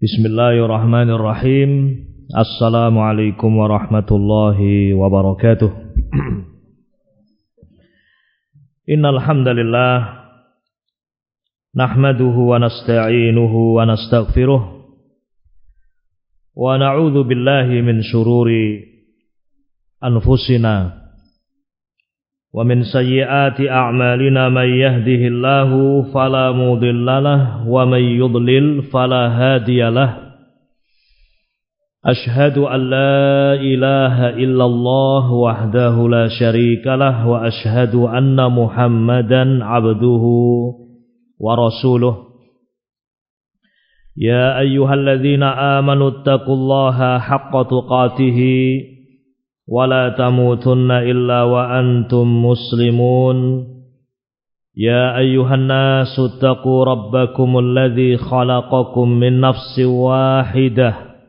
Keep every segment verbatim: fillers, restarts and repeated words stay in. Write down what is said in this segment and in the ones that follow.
Bismillahirrahmanirrahim. Assalamualaikum warahmatullahi wabarakatuh. Innal hamdalillah nahmaduhu wa nasta'inuhu wa nastaghfiruh wa na'udzu billahi min shururi anfusina wa min sayyiati a'malina may yahdihillahu fala mudhillalah wa may yudlil fala hadiyalah. Ashhadu an la ilaha illallah wahdahu la syarikalah wa ashhadu anna Muhammadan abduhu wa rasuluh. Ya ayyuhalladzina amanu taqullaha haqqa tuqatih ولا تموتن إلا وأنتم مسلمون يا أيها الناس اتقوا ربكم الذي خلقكم من نفس واحدة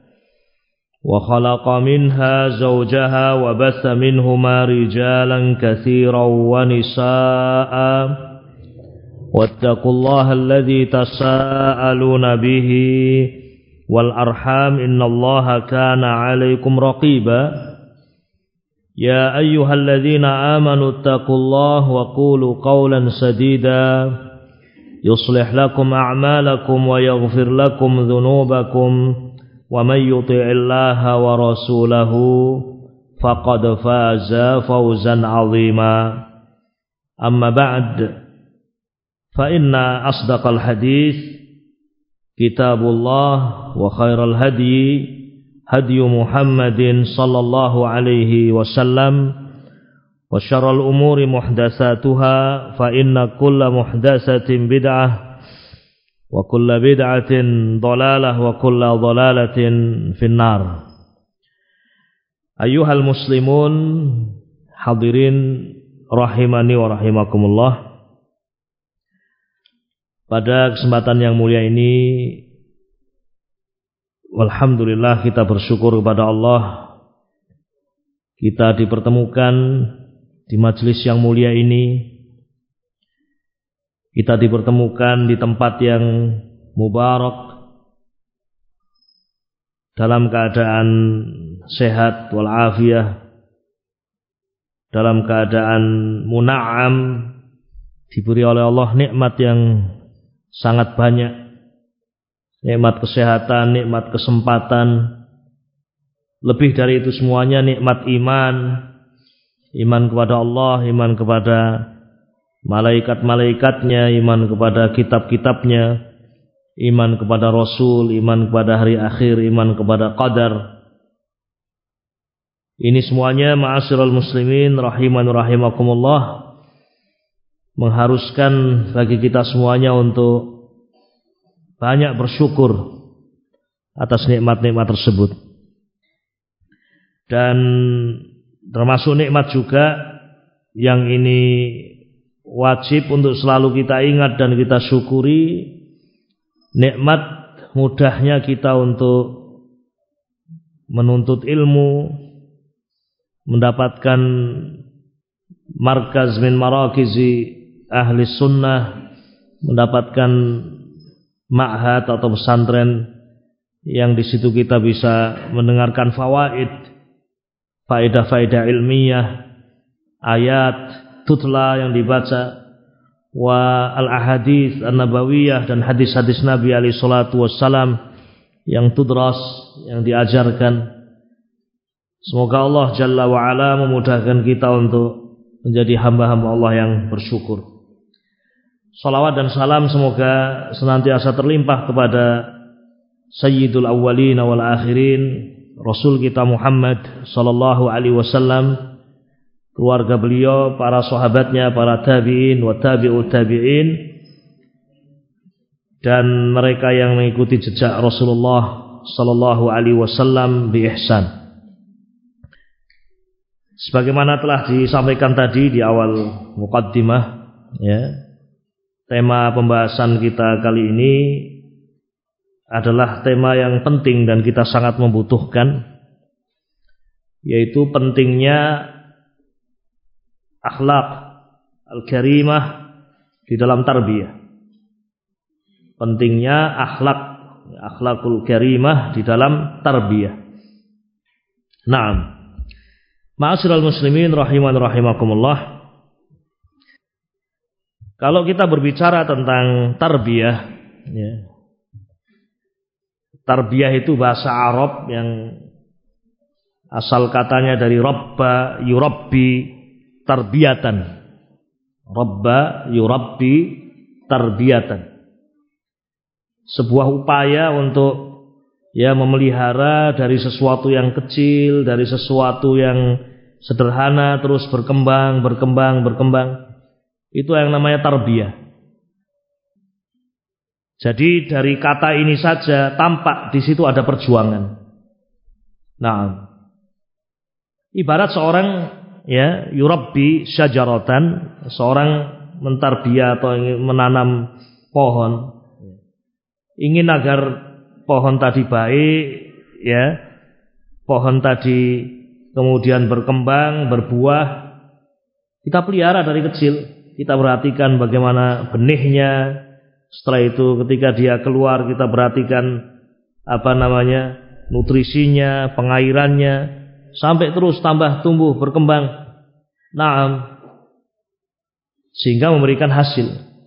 وخلق منها زوجها وبث منهما رجالا كثيرا ونساء واتقوا الله الذي تساءلون به والأرحام إن الله كان عليكم رقيبا يا أيها الذين آمنوا اتقوا الله وقولوا قولا سديدا يصلح لكم أعمالكم ويغفر لكم ذنوبكم ومن يطع الله ورسوله فقد فاز فوزا عظيما أما بعد فإن أصدق الحديث كتاب الله وخير الهدي هدي محمد صلى الله عليه وسلم وشر الأمور محدثاتها فإن كل محدثة بدعة وكل بدعة ضلالة وكل ضلالة في النار. أيها المسلمون hadirin rahimani wa rahimakumullah. Pada kesempatan yang mulia ini, alhamdulillah kita bersyukur kepada Allah, kita dipertemukan di majelis yang mulia ini, kita dipertemukan di tempat yang mubarak dalam keadaan sehat walafiat, dalam keadaan muna'am, diberi oleh Allah nikmat yang sangat banyak. Nikmat kesehatan, nikmat kesempatan. Lebih dari itu semuanya nikmat iman. Iman kepada Allah, iman kepada malaikat-malaikatnya, iman kepada kitab-kitabnya, iman kepada Rasul, iman kepada hari akhir, iman kepada qadar. Ini semuanya ma'asyiral muslimin rahiman rahimakumullah, mengharuskan bagi kita semuanya untuk banyak bersyukur atas nikmat-nikmat tersebut. Dan termasuk nikmat juga yang ini wajib untuk selalu kita ingat dan kita syukuri, nikmat mudahnya kita untuk menuntut ilmu, mendapatkan markaz min marakizi ahli sunnah, mendapatkan ma'had atau pesantren yang di situ kita bisa mendengarkan fawaid, faedah-faedah ilmiah, ayat tutla yang dibaca, wa al-ahadits an-nabawiyah dan hadis-hadis Nabi alaihi salatu wassalam yang tudras, yang diajarkan. Semoga Allah Jalla wa Ala memudahkan kita untuk menjadi hamba-hamba Allah yang bersyukur. Salawat dan salam semoga senantiasa terlimpah kepada Sayyidul Awwalin wal Akhirin, Rasul kita Muhammad sallallahu alaihi wasallam, keluarga beliau, para sahabatnya, para tabi'in wa tabi'ut tabi'in, dan mereka yang mengikuti jejak Rasulullah sallallahu alaihi wasallam bi ihsan. Sebagaimana telah disampaikan tadi di awal muqaddimah, ya, tema pembahasan kita kali ini adalah tema yang penting dan kita sangat membutuhkan, yaitu pentingnya akhlak al-karimah di dalam tarbiyah. Pentingnya akhlak akhlakul karimah di dalam tarbiyah. Naam. Ma'asyiral muslimin rahiman rahimakumullah. Kalau kita berbicara tentang tarbiyah, ya. Tarbiyah itu bahasa Arab yang asal katanya dari rabba yurabbi tarbiyatan. Rabba yurabbi tarbiyatan. Sebuah upaya untuk ya memelihara dari sesuatu yang kecil, dari sesuatu yang sederhana terus berkembang, berkembang, berkembang. Itu yang namanya tarbiyah. Jadi dari kata ini saja tampak di situ ada perjuangan. Nah, ibarat seorang ya yurabbi syajaratan, seorang mentarbiyah atau menanam pohon. Ingin agar pohon tadi baik, ya, pohon tadi kemudian berkembang, berbuah, kita pelihara dari kecil, kita perhatikan bagaimana benihnya. Setelah itu ketika dia keluar kita perhatikan apa namanya nutrisinya, pengairannya, sampai terus tambah tumbuh, berkembang, naam, sehingga memberikan hasil.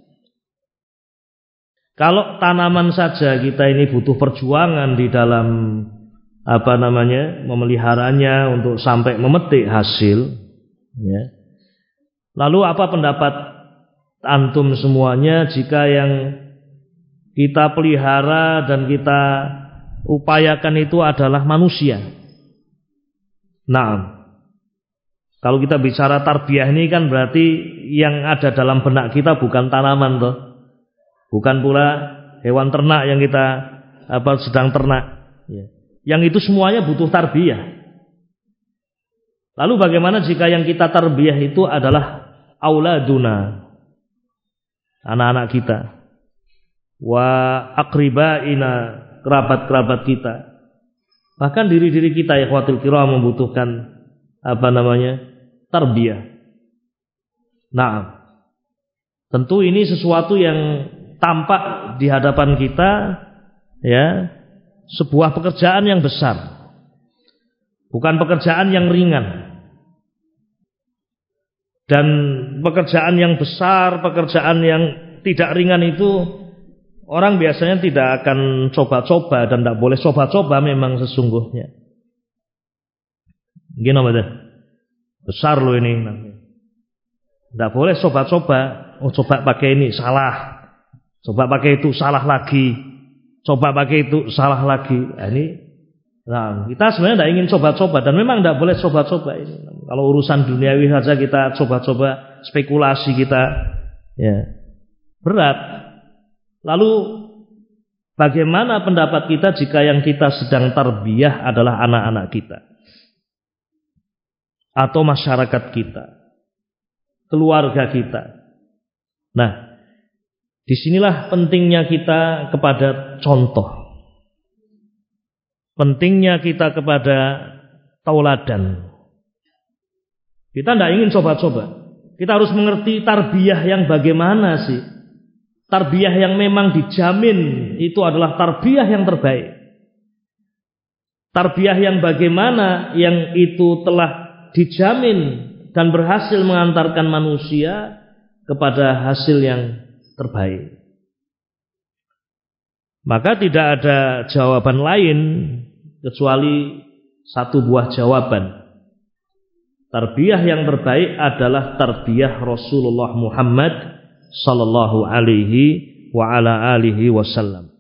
Kalau tanaman saja kita ini butuh perjuangan di dalam apa namanya memeliharanya untuk sampai memetik hasil. Ya. Lalu apa pendapat antum semuanya jika yang kita pelihara dan kita upayakan itu adalah manusia? Nah, kalau kita bicara tarbiyah ini kan berarti yang ada dalam benak kita bukan tanaman toh. Bukan pula hewan ternak yang kita apa sedang ternak. Ya. Yang itu semuanya butuh tarbiyah. Lalu bagaimana jika yang kita tarbiyah itu adalah auladuna, anak-anak kita, wa aqribaina, kerabat-kerabat kita, bahkan diri-diri kita ya ikhwatul kiram membutuhkan apa namanya tarbiyah. Nah, tentu ini sesuatu yang tampak di hadapan kita, ya, sebuah pekerjaan yang besar, bukan pekerjaan yang ringan. Dan pekerjaan yang besar, pekerjaan yang tidak ringan itu orang biasanya tidak akan coba-coba dan tidak boleh coba-coba memang sesungguhnya. Gini apa dah? Besar loh ini. Tidak boleh coba-coba. Oh coba pakai ini salah. Coba pakai itu salah lagi. Coba pakai itu salah lagi. Nah, ini, nah, kita sebenarnya tidak ingin coba-coba dan memang tidak boleh coba-coba ini. Kalau urusan duniawi saja kita coba-coba, spekulasi kita, ya berat. Lalu bagaimana pendapat kita jika yang kita sedang tarbiyah adalah anak-anak kita atau masyarakat kita, keluarga kita? Nah, disinilah pentingnya kita kepada contoh. Pentingnya kita kepada tauladan. Kita tidak ingin coba-coba. Kita harus mengerti tarbiyah yang bagaimana sih. Tarbiyah yang memang dijamin itu adalah tarbiyah yang terbaik. Tarbiyah yang bagaimana yang itu telah dijamin dan berhasil mengantarkan manusia kepada hasil yang terbaik. Maka tidak ada jawaban lain kecuali satu buah jawaban. Tarbiyah yang terbaik adalah tarbiyah Rasulullah Muhammad sallallahu alaihi wa ala alihi wasallam.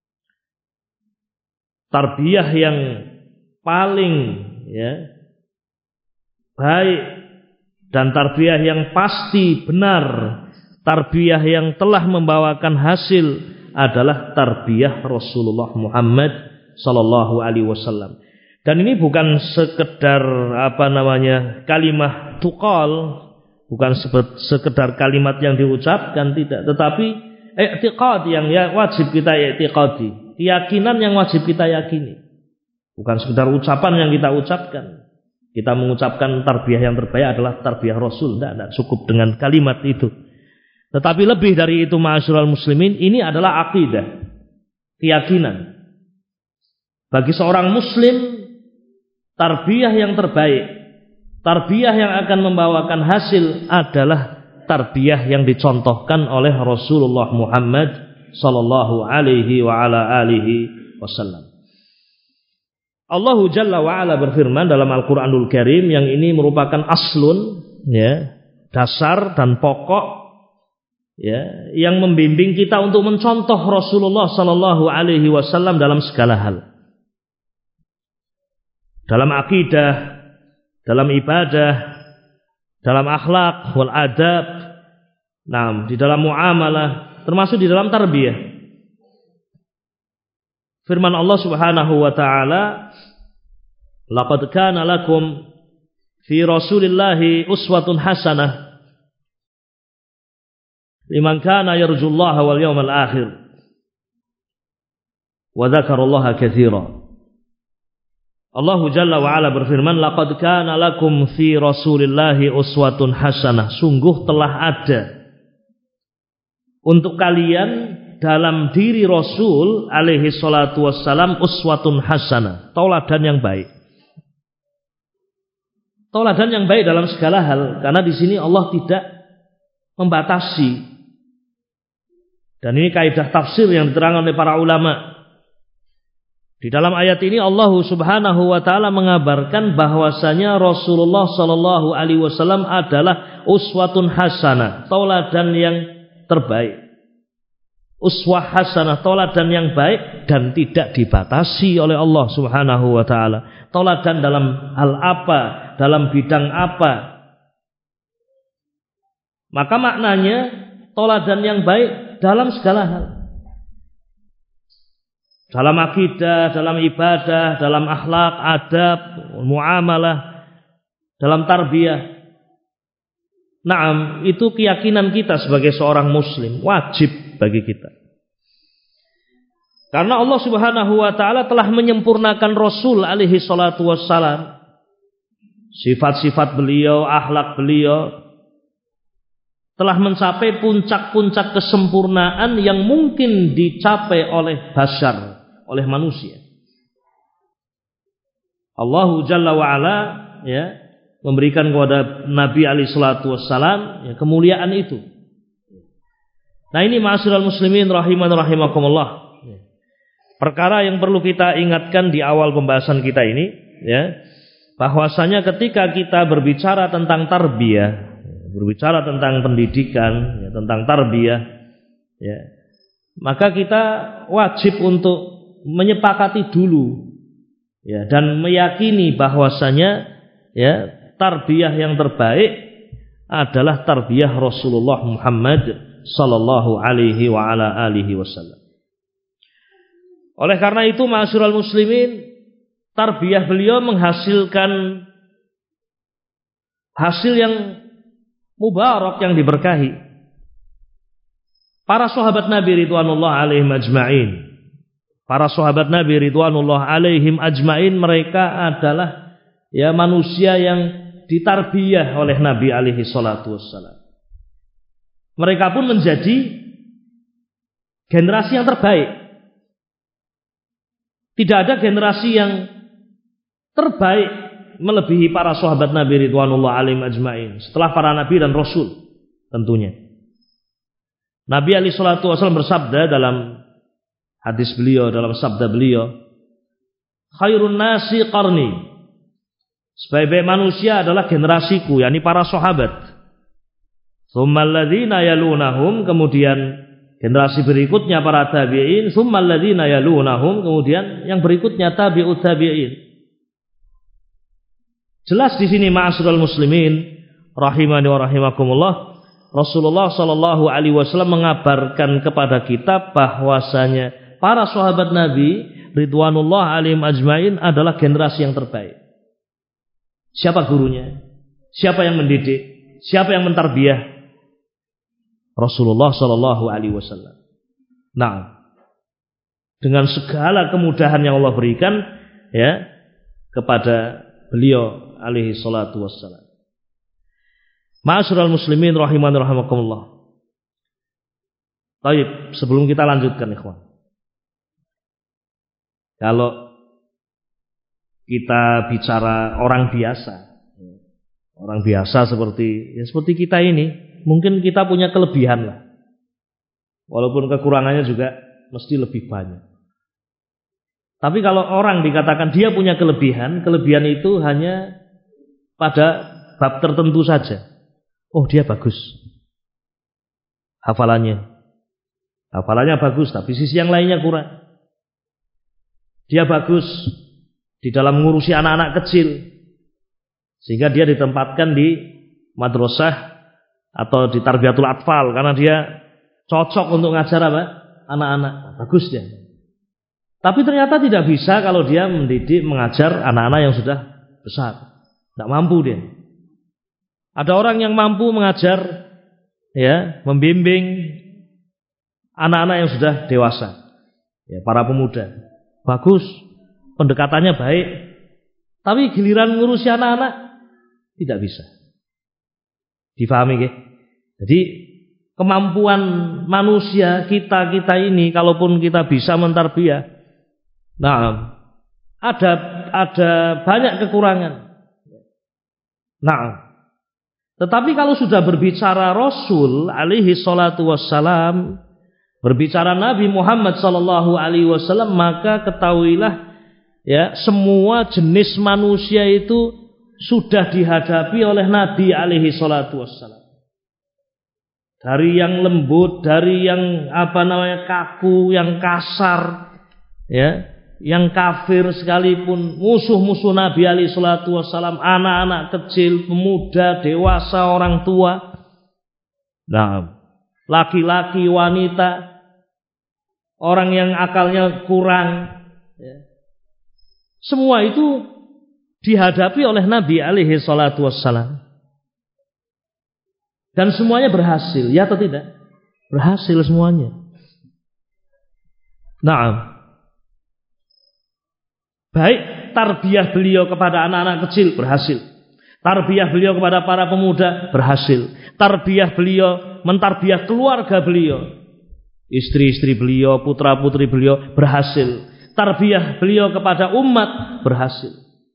Tarbiyah yang paling ya baik dan tarbiyah yang pasti benar, tarbiyah yang telah membawakan hasil adalah tarbiyah Rasulullah Muhammad sallallahu alaihi wasallam. Dan ini bukan sekedar apa namanya kalimat tuqal, bukan sekedar kalimat yang diucapkan, tidak, tetapi i'tiqad yang ya wajib kita i'tiqadi, keyakinan yang wajib kita yakini. Bukan sekedar ucapan yang kita ucapkan. Kita mengucapkan tarbiyah yang terbaik adalah tarbiyah Rasul, tidak, tidak cukup dengan kalimat itu. Tetapi lebih dari itu ma'asyiral muslimin, ini adalah akidah, keyakinan. Bagi seorang muslim, tarbiyah yang terbaik, tarbiyah yang akan membawakan hasil adalah tarbiyah yang dicontohkan oleh Rasulullah Muhammad sallallahu alaihi wa ala alihi wasallam. Allah Jalla wa ala berfirman dalam Al-Qur'anul Karim, yang ini merupakan aslun, ya, dasar dan pokok, ya, yang membimbing kita untuk mencontoh Rasulullah sallallahu alaihi wasallam dalam segala hal. Dalam akidah, dalam ibadah, dalam akhlak wal adab, nah, di dalam muamalah, termasuk di dalam tarbiyah. Firman Allah Subhanahu wa taala, "Laqad kana lakum fi Rasulillahi uswatun hasanah liman kana yarjullaha wal yawmal akhir wa dzakarallaha katsiran." Allah Jalla wa ala berfirman, "Laqad kana lakum fi Rasulillahi uswatun hasanah." Sungguh telah ada untuk kalian dalam diri Rasul alaihi salatu wassalam uswatun hasanah, tauladan yang baik. Tauladan yang baik dalam segala hal, karena di sini Allah tidak membatasi. Dan ini kaidah tafsir yang diterangkan oleh para ulama. Di dalam ayat ini Allah Subhanahu wa taala mengabarkan bahwasanya Rasulullah sallallahu alaihi wasallam adalah uswatun hasanah, tauladan yang terbaik. Uswah hasanah, tauladan yang baik dan tidak dibatasi oleh Allah Subhanahu wa taala. Tauladan dalam hal apa, dalam bidang apa. Maka maknanya tauladan yang baik dalam segala hal. Dalam akidah, dalam ibadah, dalam akhlak, adab, muamalah, dalam tarbiyah. Naam, itu keyakinan kita sebagai seorang muslim, wajib bagi kita. Karena Allah Subhanahu wa taala telah menyempurnakan Rasul alaihi salatu wassalam. Sifat-sifat beliau, akhlak beliau telah mencapai puncak-puncak kesempurnaan yang mungkin dicapai oleh bashar, oleh manusia. Allah Jalla wa ala, ya, memberikan kepada Nabi alaihi salatu wassalam, ya, kemuliaan itu. Nah, ini ma'asyiral muslimin rahiman rahimakumullah. Perkara yang perlu kita ingatkan di awal pembahasan kita ini, ya, bahwasanya ketika kita berbicara tentang tarbiyah, berbicara tentang pendidikan, ya, tentang tarbiyah, ya, maka kita wajib untuk menyepakati dulu, ya, dan meyakini bahwasanya, ya, tarbiyah yang terbaik adalah tarbiyah Rasulullah Muhammad sallallahu alaihi wa ala alihi wasallam. Oleh karena itu, ma'asyiral muslimin, tarbiyah beliau menghasilkan hasil yang mubarak, yang diberkahi. Para sahabat Nabi ridwanullah alaihim ajma'in, para sahabat Nabi ridwanullah alaihim ajma'in, mereka adalah, ya, manusia yang ditarbiyah oleh Nabi alaihi salatu wassalam. Mereka pun menjadi generasi yang terbaik. Tidak ada generasi yang terbaik melebihi para sahabat Nabi ridwanullah alaihim ajma'in setelah para nabi dan rasul tentunya. Nabi alaihi salatu wasallam bersabda dalam hadis beliau, dalam sabda beliau, "Khairun nasi qarni." Sebaik-baik manusia adalah generasiku, yakni para sahabat. Tsummal ladzina yalunahum, kemudian generasi berikutnya para tabi'in, tsummal ladzina yalunahum, kemudian yang berikutnya tabi'ut tabi'in. Jelas di sini ma'asyiral muslimin rahimani wa rahimakumullah, Rasulullah sallallahu alaihi wasallam mengabarkan kepada kita bahwasanya para sahabat Nabi ridwanullah alaihim ajmain adalah generasi yang terbaik. Siapa gurunya? Siapa yang mendidik? Siapa yang mentarbiyah? Rasulullah sallallahu alaihi wasallam. Nah, dengan segala kemudahan yang Allah berikan, ya, kepada beliau alaihi salatu wassalam. Ma'asyiral muslimin rahiman rahimakumullah. Baik, sebelum kita lanjutkan ikhwan. Kalau kita bicara orang biasa. Orang biasa seperti ya seperti kita ini, mungkin kita punya kelebihan lah. Walaupun kekurangannya juga mesti lebih banyak. Tapi kalau orang dikatakan dia punya kelebihan, kelebihan itu hanya pada bab tertentu saja. Oh, dia bagus hafalannya. Hafalannya bagus, tapi sisi yang lainnya kurang. Dia bagus di dalam mengurusi anak-anak kecil, sehingga dia ditempatkan di madrasah atau di tarbiyatul atfal karena dia cocok untuk ngajar apa? Anak-anak. Bagus dia. Tapi ternyata tidak bisa kalau dia mendidik, mengajar anak-anak yang sudah besar. Tidak mampu dia. Ada orang yang mampu mengajar, ya, membimbing anak-anak yang sudah dewasa, ya, para pemuda. Bagus, pendekatannya baik. Tapi giliran ngurusi anak-anak tidak bisa. Difahami nggih? Jadi kemampuan manusia kita-kita ini, kalaupun kita bisa mentarbiyah, nah, ada ada banyak kekurangan. Nah, tetapi kalau sudah berbicara Rasul alaihi salatu wassalam, berbicara Nabi Muhammad sallallahu alaihi wasallam, maka ketahuilah ya, semua jenis manusia itu sudah dihadapi oleh Nabi alaihi salatu wassalam. Dari yang lembut, dari yang apa namanya kaku, yang kasar, ya, yang kafir sekalipun, musuh-musuh Nabi alaihi salatu wassalam, anak-anak kecil, pemuda, dewasa, orang tua, nah, laki-laki, wanita, orang yang akalnya kurang, ya, semua itu dihadapi oleh Nabi alaihi salatu wassalam. Dan semuanya berhasil, ya atau tidak? Berhasil semuanya. Nah, baik tarbiyah beliau kepada anak-anak kecil berhasil. Tarbiyah beliau kepada para pemuda berhasil. Tarbiyah beliau mentarbiyah keluarga beliau, istri-istri beliau, putra-putri beliau berhasil. Tarbiyah beliau kepada umat berhasil.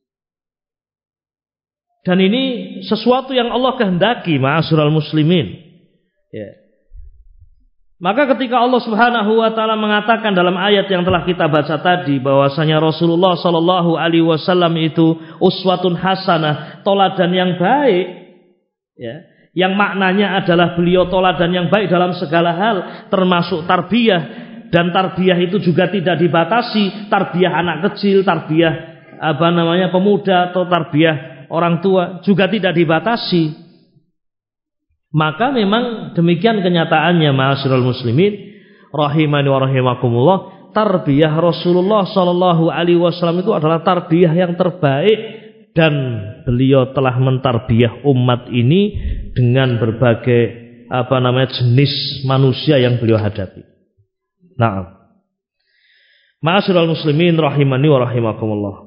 Dan ini sesuatu yang Allah kehendaki, ma'asyiral muslimin. Ya. Maka ketika Allah Subhanahu wa taala mengatakan dalam ayat yang telah kita baca tadi bahwasanya Rasulullah sallallahu alaihi wasallam itu uswatun hasanah, toladan yang baik, ya, yang maknanya adalah beliau toladan yang baik dalam segala hal, termasuk tarbiyah, dan tarbiyah itu juga tidak dibatasi, tarbiyah anak kecil, tarbiyah apa namanya pemuda atau tarbiyah orang tua juga tidak dibatasi. Maka memang demikian kenyataannya, ma'asyiral muslimin rahimani wa rahimakumullah, tarbiyah Rasulullah sallallahu alaihi wasallam itu adalah tarbiyah yang terbaik, dan beliau telah mentarbiyah umat ini dengan berbagai apa namanya jenis manusia yang beliau hadapi. Nah, ma'asyiral muslimin rahimani wa rahimakumullah.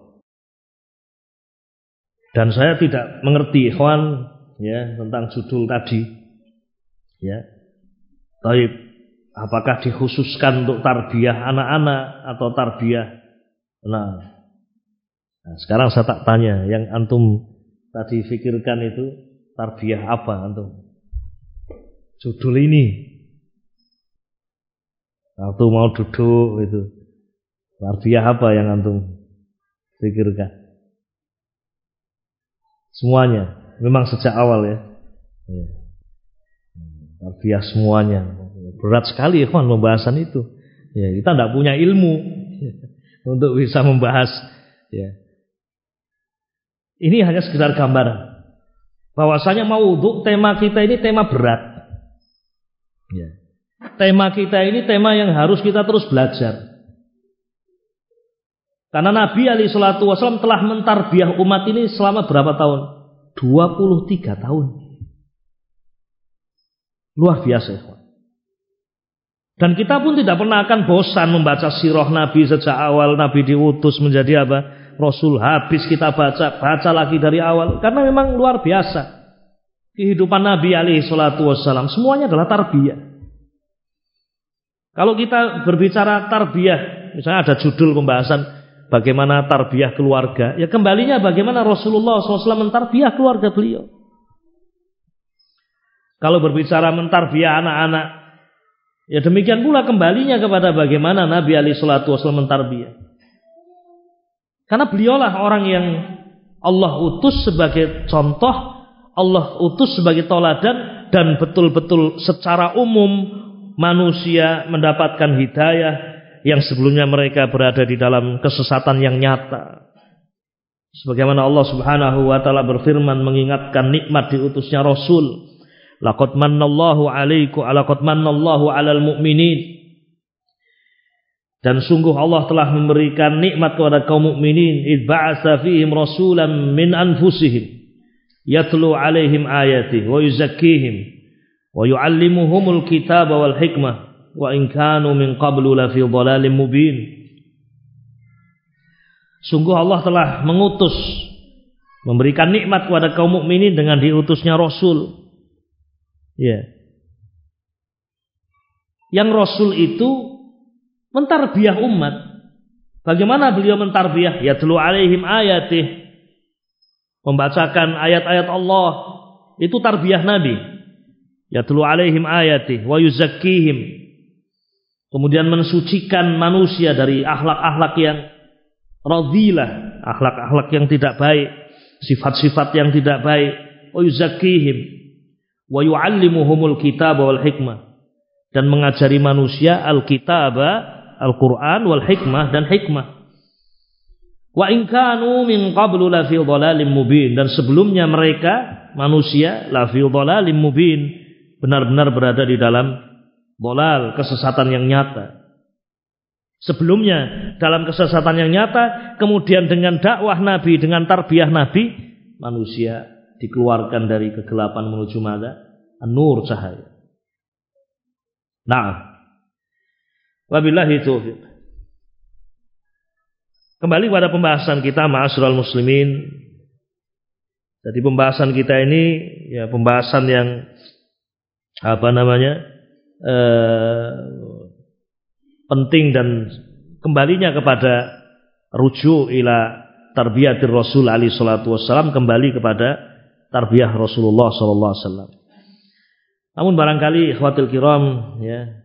Dan saya tidak mengerti ikhwan ya tentang judul tadi, ya. Baik, apakah dikhususkan untuk tarbiyah anak-anak atau tarbiyah? Nah, nah, sekarang saya tak tanya, yang antum tadi pikirkan itu tarbiyah apa antum? Judul ini, waktu mau duduk itu, tarbiyah apa yang antum pikirkan? Semuanya, memang sejak awal ya. Ya. Tarbiyah semuanya. Berat sekali ikhwan pembahasan itu. Ya, kita tidak punya ilmu ya, untuk bisa membahas. Ya. Ini hanya sekedar gambaran. Bahwasanya maudhu tema kita ini tema berat. Ya. Tema kita ini tema yang harus kita terus belajar. Karena Nabi alaihi salatu wasallam telah mentarbiyah umat ini selama berapa tahun? dua puluh tiga tahun. Luar biasa ya. Dan kita pun tidak pernah akan bosan membaca sirah Nabi sejak awal Nabi diutus menjadi apa? Rasul. Habis kita baca, baca lagi dari awal. Karena memang luar biasa kehidupan Nabi alaihi salatu wasallam. Semuanya adalah tarbiyah. Kalau kita berbicara tarbiyah, misalnya ada judul pembahasan bagaimana tarbiyah keluarga, ya kembalinya bagaimana Rasulullah shallallahu alaihi wasallam mentarbiyah keluarga beliau. Kalau berbicara mentarbiyah anak-anak, ya demikian pula kembalinya kepada bagaimana Nabi alaihi salatu wasallam mentarbiyah. Karena beliaulah orang yang Allah utus sebagai contoh, Allah utus sebagai toladan, dan betul-betul secara umum manusia mendapatkan hidayah yang sebelumnya mereka berada di dalam kesesatan yang nyata. Sebagaimana Allah Subhanahu wa taala berfirman mengingatkan nikmat diutusnya Rasul, laqad mannallahu 'alaikum laqad mannallahu 'alal mu'minin. Dan sungguh Allah telah memberikan nikmat kepada kaum mukminin, id ba'atsa fihim rasulan min anfusihim yatlu 'alaihim ayatihi wa yuzakkihim wa yu'allimuhumul kitaba wal hikmah wa in kanu min qablu la fi dhalalin mubin. Sungguh Allah telah mengutus, memberikan nikmat kepada kaum mukminin dengan diutusnya Rasul. Ya. Yang Rasul itu mentarbiyah umat. Bagaimana beliau mentarbiyah? Yatlu alaihim ayatih, membacakan ayat-ayat Allah, itu tarbiyah Nabi. Yatlu alaihim ayatih wa yuzakkihim, kemudian mensucikan manusia dari akhlak-akhlak yang radhilah, akhlak-akhlak yang tidak baik, sifat-sifat yang tidak baik. Wa yuzakkihim wa yu'allimuhumul kitaba wal hikmah, dan mengajari manusia al-kitaba, Al-Quran, wal hikmah, dan hikmah. Wa in kanu min qablu la fi dhalalin mubin, dan sebelumnya mereka manusia la fi dhalalin mubin, benar-benar berada di dalam dhalal, kesesatan yang nyata. Sebelumnya dalam kesesatan yang nyata, kemudian dengan dakwah Nabi, dengan tarbiyah Nabi, manusia dikeluarkan dari kegelapan menuju mana? An-nur, cahaya. Nah, wabillahi taufiq. Kembali pada pembahasan kita, ma'asyiral muslimin. Jadi pembahasan kita ini ya pembahasan yang apa namanya eh, penting, dan kembalinya kepada rujuk ila tarbiyatir Rasul alaihi salatu wassalam, kembali kepada tarbiyah Rasulullah sallallahu alaihi wasallam. Namun barangkali ikhwatul kiram, ya,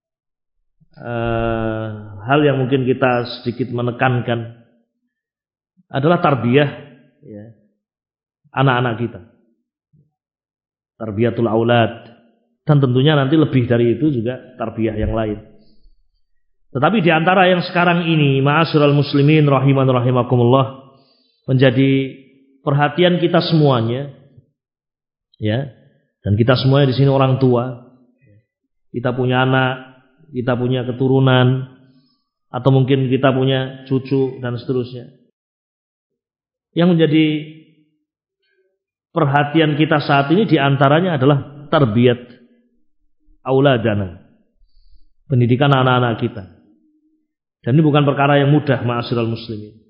Uh, hal yang mungkin kita sedikit menekankan adalah tarbiyah, ya, anak-anak kita, tarbiyatul aulad, dan tentunya nanti lebih dari itu juga tarbiyah yang lain. Tetapi di antara yang sekarang ini, ma'asyiral muslimin rahiman rahimakumullah, menjadi perhatian kita semuanya, ya, dan kita semuanya di sini orang tua, kita punya anak, kita punya keturunan, atau mungkin kita punya cucu dan seterusnya. Yang menjadi perhatian kita saat ini diantaranya adalah tarbiyat auladana, pendidikan anak-anak kita. Dan ini bukan perkara yang mudah, ma'asyiral muslimin.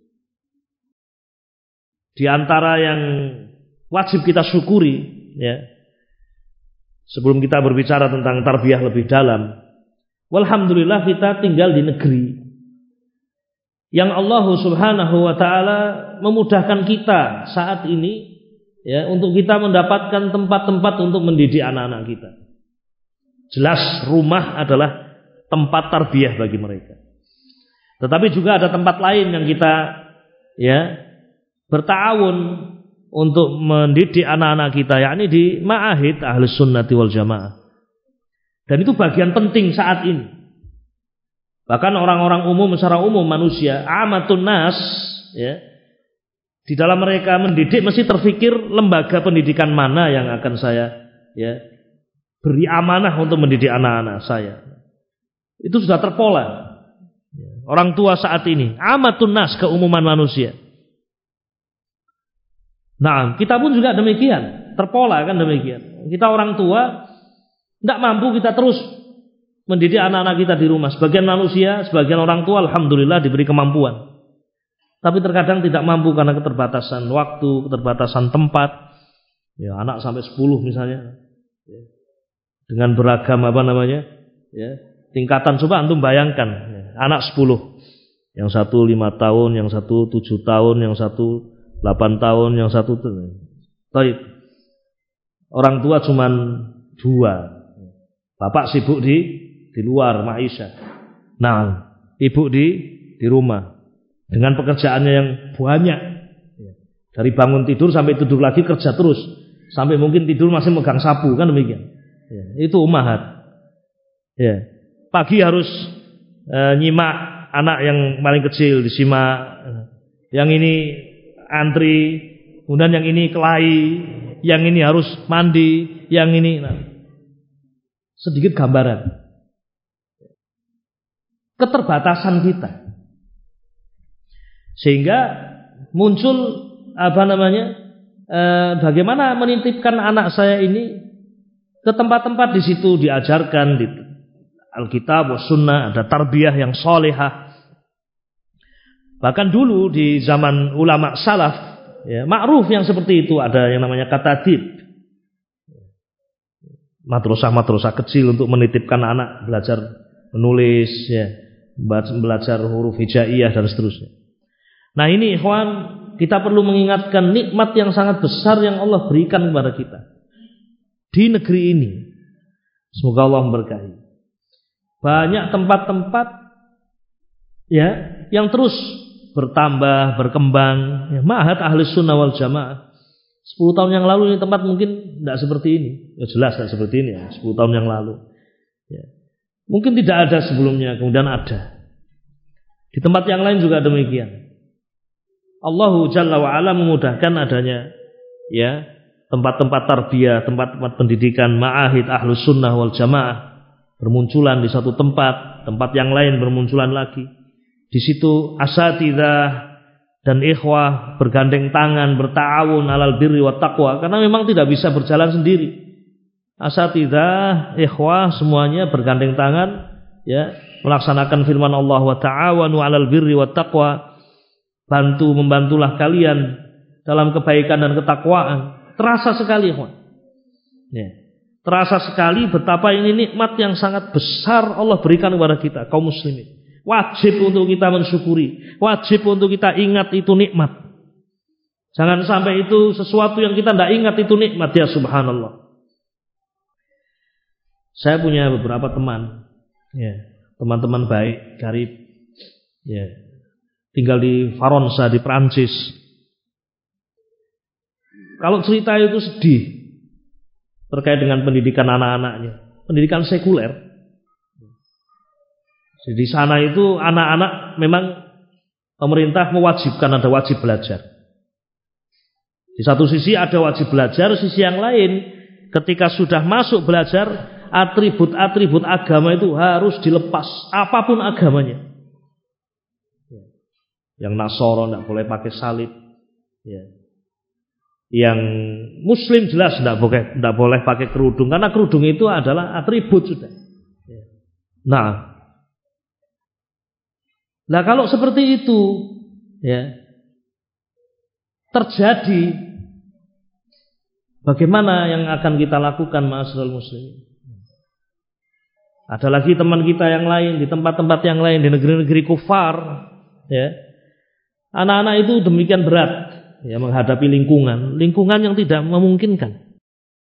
Di antara yang wajib kita syukuri, ya, sebelum kita berbicara tentang tarbiyah lebih dalam, walhamdulillah kita tinggal di negeri yang Allah Subhanahu wa taala memudahkan kita saat ini, ya, untuk kita mendapatkan tempat-tempat untuk mendidik anak-anak kita. Jelas rumah adalah tempat tarbiyah bagi mereka. Tetapi juga ada tempat lain yang kita, ya, bertawun untuk mendidik anak-anak kita, yakni di ma'ahid Ahlus Sunnati wal Jamaah. Dan itu bagian penting saat ini. Bahkan orang-orang umum, secara umum manusia, amatun nas, ya, di dalam mereka mendidik mesti terfikir lembaga pendidikan mana yang akan saya, ya, beri amanah untuk mendidik anak-anak saya. Itu sudah terpola. Orang tua saat ini, amatun nas, keumuman manusia. Nah, kita pun juga demikian, terpola kan demikian. Kita orang tua tidak mampu kita terus mendidik anak-anak kita di rumah. Sebagian manusia, sebagian orang tua alhamdulillah diberi kemampuan, tapi terkadang tidak mampu karena keterbatasan waktu, keterbatasan tempat. Ya, anak sampai sepuluh misalnya, ya, dengan beragam apa namanya, ya, tingkatan. Coba antum bayangkan, ya, anak sepuluh Yang satu lima tahun, yang satu tujuh tahun, yang satu delapan tahun, yang satu taib. Orang tua cuma dua. Bapak sibuk di di luar maisha. Nah, ibu di di rumah dengan pekerjaannya yang banyak. Dari bangun tidur sampai tidur lagi kerja terus, sampai mungkin tidur masih megang sapu, kan demikian. Ya, itu ummahat. Ya. Pagi harus e, nyimak anak yang paling kecil, disimak. Yang ini antri, kemudian yang ini kelahi, yang ini harus mandi, yang ini. Nah, sedikit gambaran keterbatasan kita, sehingga muncul apa namanya e, bagaimana menitipkan anak saya ini ke tempat-tempat di situ diajarkan di Alkitab wa Sunnah, ada tarbiyah yang solehah. Bahkan dulu di zaman ulama salaf, ya, ma'ruf yang seperti itu, ada yang namanya katadib, madrasah-madrasah kecil untuk menitipkan anak belajar menulis, ya, belajar huruf hijaiyah dan seterusnya. Nah ini ikhwan, kita perlu mengingatkan nikmat yang sangat besar yang Allah berikan kepada kita di negeri ini. Semoga Allah memberkahi. Banyak tempat-tempat ya yang terus bertambah, berkembang. Ya, Ma'had Ahli Sunnah wal Jamaah. Sepuluh tahun yang lalu ini tempat mungkin tidak seperti ini. Ya jelas tidak seperti ini ya. Sepuluh tahun yang lalu. Ya. Mungkin tidak ada sebelumnya, kemudian ada. Di tempat yang lain juga demikian. Allahu Jalla wa Ala memudahkan adanya ya tempat-tempat tarbiyah, tempat-tempat pendidikan, ma'ahid Ahlus Sunnah wal Jamaah bermunculan di satu tempat, tempat yang lain bermunculan lagi. Di situ asatidzah dan ikhwah bergandeng tangan, berta'awun alal birri wat taqwa, karena memang tidak bisa berjalan sendiri. Asatidzah, ikhwah semuanya bergandeng tangan ya, melaksanakan firman Allah wa ta'awanu alal birri wat taqwa. Bantu membantulah kalian dalam kebaikan dan ketakwaan. Terasa sekali, ya. Terasa sekali betapa ini nikmat yang sangat besar Allah berikan kepada kita kaum muslimin. Wajib untuk kita mensyukuri, wajib untuk kita ingat itu nikmat. Jangan sampai itu sesuatu yang kita tidak ingat itu nikmat, ya subhanallah. Saya punya beberapa teman, ya, teman-teman baik, karib, ya. Tinggal di Faransa, di Perancis. Kalau cerita itu sedih terkait dengan pendidikan anak-anaknya, pendidikan sekuler. Jadi di sana itu anak-anak memang pemerintah mewajibkan ada wajib belajar. Di satu sisi ada wajib belajar, sisi yang lain ketika sudah masuk belajar, atribut-atribut agama itu harus dilepas, apapun agamanya. Yang Nasoro tidak boleh pakai salib, ya. Yang Muslim jelas tidak boleh tidak boleh pakai kerudung, karena kerudung itu adalah atribut sudah. Ya. Nah, nah kalau seperti itu, ya, terjadi, bagaimana yang akan kita lakukan, ma'asyiral muslimin? Ada lagi teman kita yang lain di tempat-tempat yang lain, di negeri-negeri kufar, ya. Anak-anak itu demikian berat ya menghadapi lingkungan, lingkungan yang tidak memungkinkan.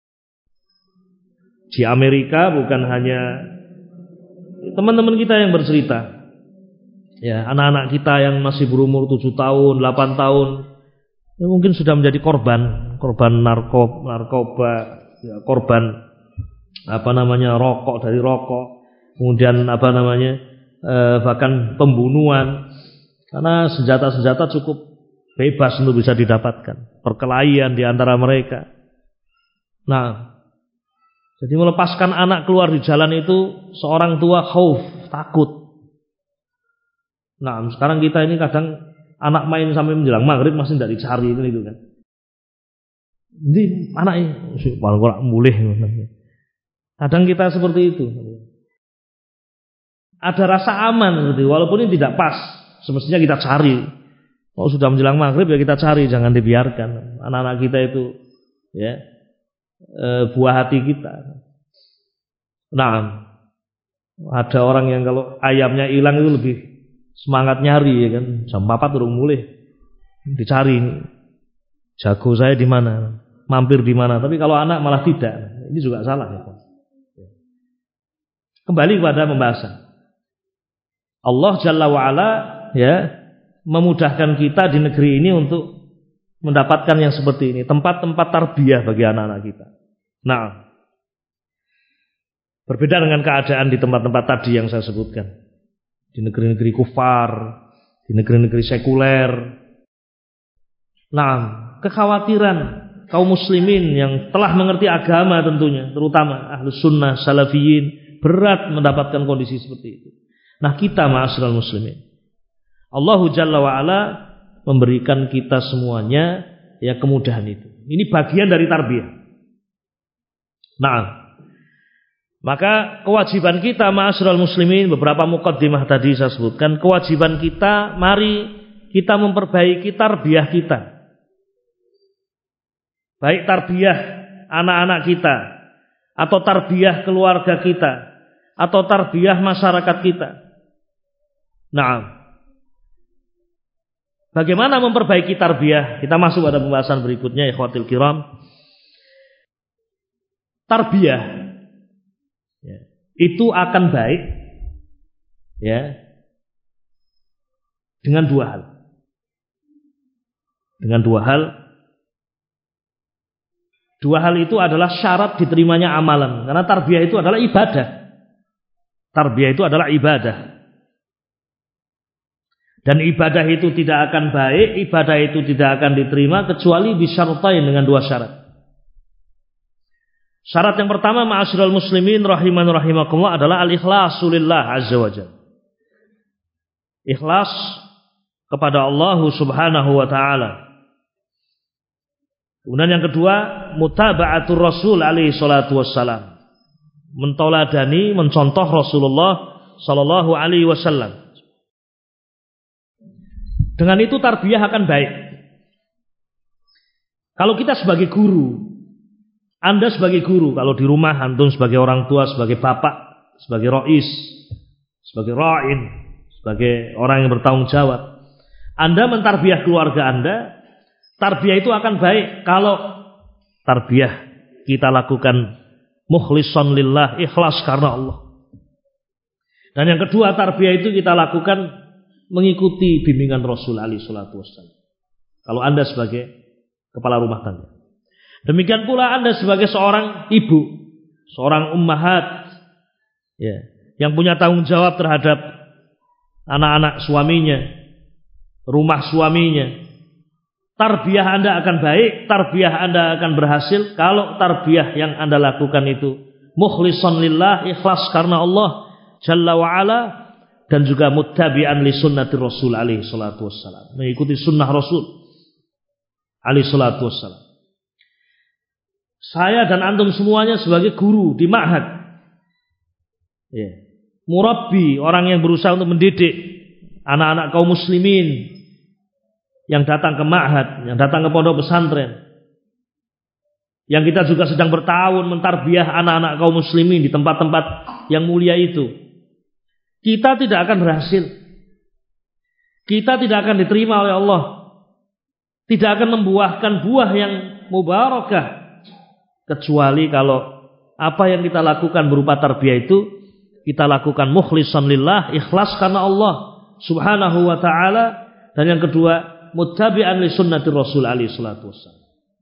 Di Amerika bukan hanya teman-teman kita yang bercerita, ya anak-anak kita yang masih berumur tujuh tahun, delapan tahun, ya mungkin sudah menjadi korban, korban narkoba, narkoba, ya, korban apa namanya rokok dari rokok, kemudian apa namanya eh, bahkan pembunuhan. Karena senjata-senjata cukup bebas untuk bisa didapatkan. Perkelahian di antara mereka. Nah, jadi melepaskan anak keluar di jalan itu seorang tua khauf, takut. Nah, sekarang kita ini kadang anak main sampai menjelang maghrib masih tidak dicari kan itu kan. Jadi anak ini paling kurang mulih. Kadang kita seperti itu. Ada rasa aman seperti walaupun ini tidak pas. Semestinya kita cari. Kalau sudah menjelang maghrib ya kita cari, jangan dibiarkan. Anak-anak kita itu ya e, buah hati kita. Nah, ada orang yang kalau ayamnya hilang itu lebih semangat nyari ya kan, jam empat urung mulai dicari jago saya di mana, mampir di mana. Tapi kalau anak malah tidak, ini juga salah ya. Kembali kepada pembahasan. Allah Jalla wa Ala ya memudahkan kita di negeri ini untuk mendapatkan yang seperti ini, tempat-tempat tarbiyah bagi anak-anak kita. Nah, berbeda dengan keadaan di tempat-tempat tadi yang saya sebutkan. Di negeri-negeri kufar, di negeri-negeri sekuler. Nah, kekhawatiran kaum muslimin yang telah mengerti agama tentunya, terutama ahlus sunnah, salafiyin, berat mendapatkan kondisi seperti itu. Nah, kita ma'asyiral muslimin, Allah Jalla wa Ala memberikan kita semuanya ya kemudahan itu. Ini bagian dari tarbiyah. Nah, maka kewajiban kita ma'asyiral muslimin, beberapa muqaddimah tadi saya sebutkan, kewajiban kita, mari kita memperbaiki tarbiyah kita. Baik tarbiyah anak-anak kita, atau tarbiyah keluarga kita, atau tarbiyah masyarakat kita. Nah, bagaimana memperbaiki tarbiyah? Kita masuk pada pembahasan berikutnya, ikhwatil kiram. Tarbiyah ya, itu akan baik ya dengan dua hal. Dengan dua hal. Dua hal itu adalah syarat diterimanya amalan. Karena tarbiyah itu adalah ibadah. Tarbiyah itu adalah ibadah. Dan ibadah itu tidak akan baik, ibadah itu tidak akan diterima kecuali bisyaratain dengan dua syarat. Syarat yang pertama, ma'asyiral muslimin rahiman rahimakumullah, adalah al-ikhlasu lillah azza wa jalla. Ikhlas kepada Allah subhanahu wa ta'ala. Kemudian yang kedua, mutaba'atur rasul alaihi salatu wassalam. Mentoladani, mencontoh Rasulullah sallallahu alaihi wasallam. Dengan itu tarbiyah akan baik. Kalau kita sebagai guru, Anda sebagai guru, kalau di rumah antum sebagai orang tua, sebagai bapak, sebagai rois, sebagai ra'in, sebagai orang yang bertanggung jawab, Anda mentarbiyah keluarga Anda, tarbiyah itu akan baik kalau tarbiyah kita lakukan mukhlishan lillah, ikhlas karena Allah. Dan yang kedua, tarbiyah itu kita lakukan mengikuti bimbingan Rasul alaihi salatu wassalam. Kalau Anda sebagai kepala rumah tangga. Demikian pula Anda sebagai seorang ibu, seorang ummahat ya, yang punya tanggung jawab terhadap anak-anak suaminya, rumah suaminya. Tarbiyah Anda akan baik, tarbiyah Anda akan berhasil kalau tarbiyah yang Anda lakukan itu mukhlishan lillah, ikhlas karena Allah Jalla wa Ala, dan juga muttabi'an li sunnati Rasul alaihi salatu wassalam, mengikuti sunnah Rasul alaihi salatu wassalam. Saya dan antum semuanya sebagai guru di ma'had ya, murabbi, orang yang berusaha untuk mendidik anak-anak kaum muslimin yang datang ke ma'had, yang datang ke pondok pesantren, yang kita juga sedang bertahun mentarbiyah anak-anak kaum muslimin di tempat-tempat yang mulia itu. Kita tidak akan berhasil. Kita tidak akan diterima oleh Allah. Tidak akan membuahkan buah yang mubarakah kecuali kalau apa yang kita lakukan berupa tarbiyah itu kita lakukan mukhlishan lillah, ikhlas karena Allah subhanahu wa ta'ala. Dan yang kedua, muttabi'an li sunnati Rasul alaihi salatu wassalam.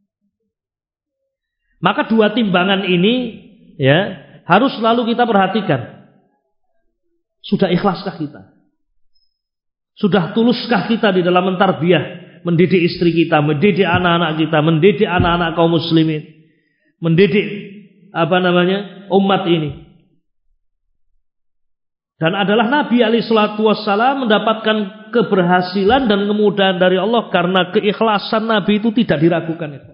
Maka dua timbangan ini ya harus selalu kita perhatikan. Sudah ikhlaskah kita? Sudah tuluskah kita di dalam mentarbiyah, mendidik istri kita, mendidik anak-anak kita, mendidik anak-anak kaum muslimin, mendidik apa namanya umat ini? Dan adalah Nabi alaihi salatu wassalam mendapatkan keberhasilan dan kemudahan dari Allah karena keikhlasan Nabi itu tidak diragukan itu.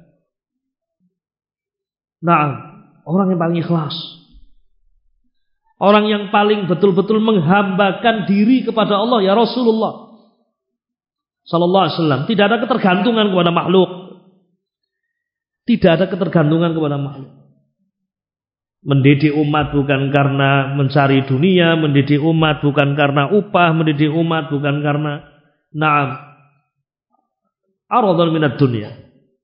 Nah, orang yang paling ikhlas, orang yang paling betul-betul menghambakan diri kepada Allah ya Rasulullah sallallahu alaihi wasallam. Tidak ada ketergantungan kepada makhluk. Tidak ada ketergantungan kepada makhluk. mendidik umat bukan karena mencari dunia, mendidik umat bukan karena upah, mendidik umat bukan karena na'am aradhan minad dunya.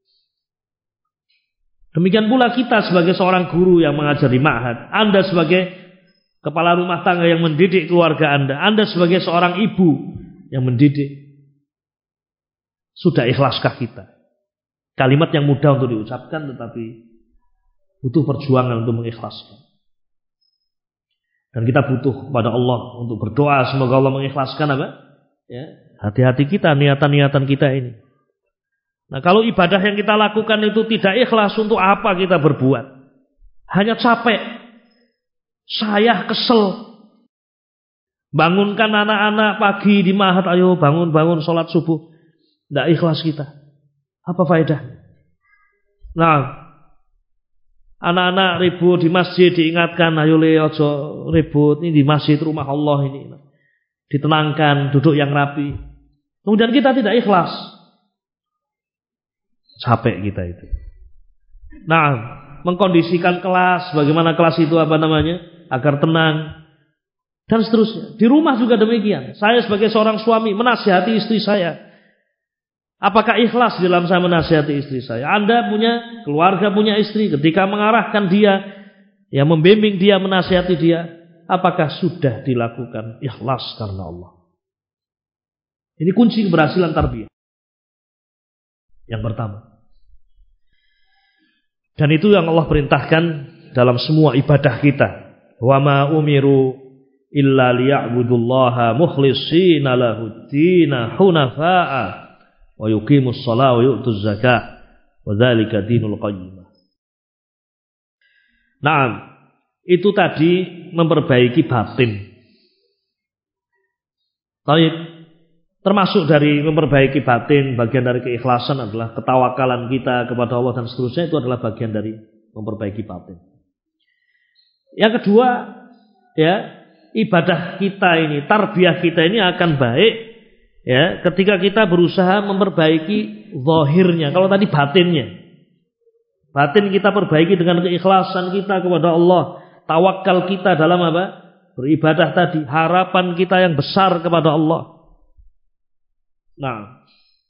Demikian pula kita sebagai seorang guru yang mengajar di ma'had, Anda sebagai kepala rumah tangga yang mendidik keluarga Anda, Anda sebagai seorang ibu yang mendidik. Sudah ikhlaskah kita? Kalimat yang mudah untuk diucapkan tetapi butuh perjuangan untuk mengikhlaskan. Dan kita butuh kepada Allah untuk berdoa semoga Allah mengikhlaskan apa? Ya, hati-hati kita, niatan-niatan kita ini. Nah, kalau ibadah yang kita lakukan itu tidak ikhlas, untuk apa kita berbuat? Hanya capek, saya kesel. Bangunkan anak-anak pagi di ma'had, ayo bangun-bangun sholat subuh. Tidak ikhlas kita. Apa faedahnya? Nah, anak-anak ribut di masjid diingatkan, ayo le ojo ribut, ini di masjid rumah Allah ini. Ditenangkan, duduk yang rapi. Kemudian kita tidak ikhlas. Capek kita itu. Nah, mengkondisikan kelas, bagaimana kelas itu apa namanya, agar tenang dan seterusnya. Di rumah juga demikian. Saya sebagai seorang suami menasihati istri saya. Apakah ikhlas dalam saya menasihati istri saya? Anda punya keluarga, punya istri, ketika mengarahkan dia, yang membimbing dia, menasihati dia, apakah sudah dilakukan ikhlas karena Allah? Ini kunci keberhasilan tarbiyah. Yang pertama. Dan itu yang Allah perintahkan dalam semua ibadah kita. Wa ma umiru illa liya'budullaha mukhlishina lahud-dina hunafa'a wa yuqimus shalah wa yu'tuz zakah wa dzalika dinul qayyimah. Naam, itu tadi memperbaiki batin. Baik. Termasuk dari memperbaiki batin, bagian dari keikhlasan adalah ketawakalan kita kepada Allah dan seterusnya, itu adalah bagian dari memperbaiki batin. Yang kedua, ya, ibadah kita ini, tarbiyah kita ini akan baik ya ketika kita berusaha memperbaiki zahirnya. Kalau tadi batinnya, batin kita perbaiki dengan keikhlasan kita kepada Allah, tawakal kita dalam apa? Beribadah tadi, harapan kita yang besar kepada Allah. Nah,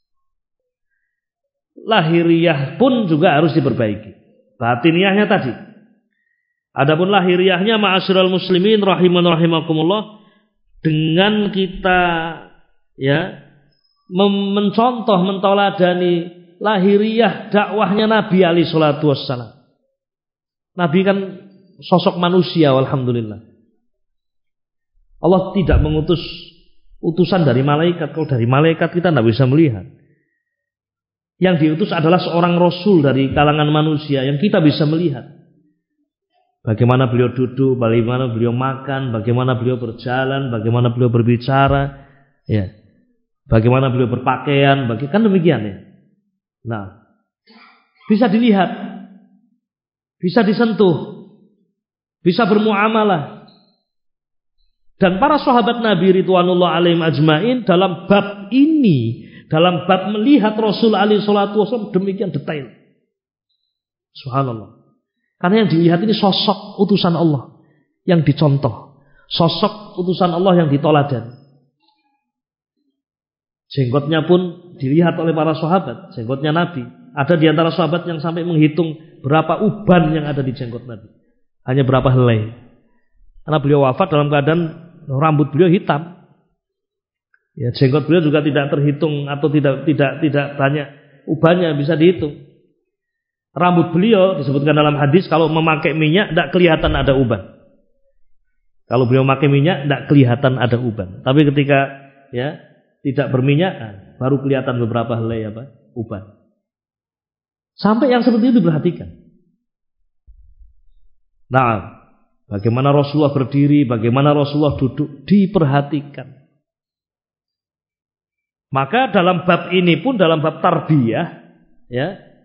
lahiriah pun juga harus diperbaiki. Batiniahnya tadi. Adapun lahiriahnya, ma'asyiral muslimin rahiman rahimakumullah, dengan kita ya mencontoh, mentoladani lahiriah dakwahnya Nabi alaihi salatu wassalam. Nabi kan sosok manusia, alhamdulillah. Allah tidak mengutus utusan dari malaikat. Kalau dari malaikat kita tidak bisa melihat. Yang diutus adalah seorang rasul dari kalangan manusia yang kita bisa melihat. Bagaimana beliau duduk, bagaimana beliau makan, bagaimana beliau berjalan, bagaimana beliau berbicara, ya, bagaimana beliau berpakaian, kan demikian ya. Nah, bisa dilihat, bisa disentuh, bisa bermuamalah. Dan para sahabat Nabi ridwanullah alaihim ajmain dalam bab ini, dalam bab melihat Rasul alaihi salatu wasallam demikian detail. Subhanallah. Karena yang dilihat ini sosok utusan Allah yang dicontoh, sosok utusan Allah yang ditoladan. Jenggotnya pun dilihat oleh para sahabat, jenggotnya Nabi. Ada di antara sahabat yang sampai menghitung berapa uban yang ada di jenggot Nabi. Hanya berapa helai. Karena beliau wafat dalam keadaan rambut beliau hitam. Ya, jenggot beliau juga tidak terhitung atau tidak tidak tidak banyak ubannya, bisa dihitung. Rambut beliau disebutkan dalam hadis kalau memakai minyak tidak kelihatan ada uban. Kalau beliau memakai minyak tidak kelihatan ada uban. Tapi ketika ya tidak berminyak baru kelihatan beberapa helai apa? Uban. Sampai yang seperti itu diperhatikan. Nah, bagaimana Rasulullah berdiri, bagaimana Rasulullah duduk, diperhatikan. Maka dalam bab ini pun, dalam bab tarbiyah, ya,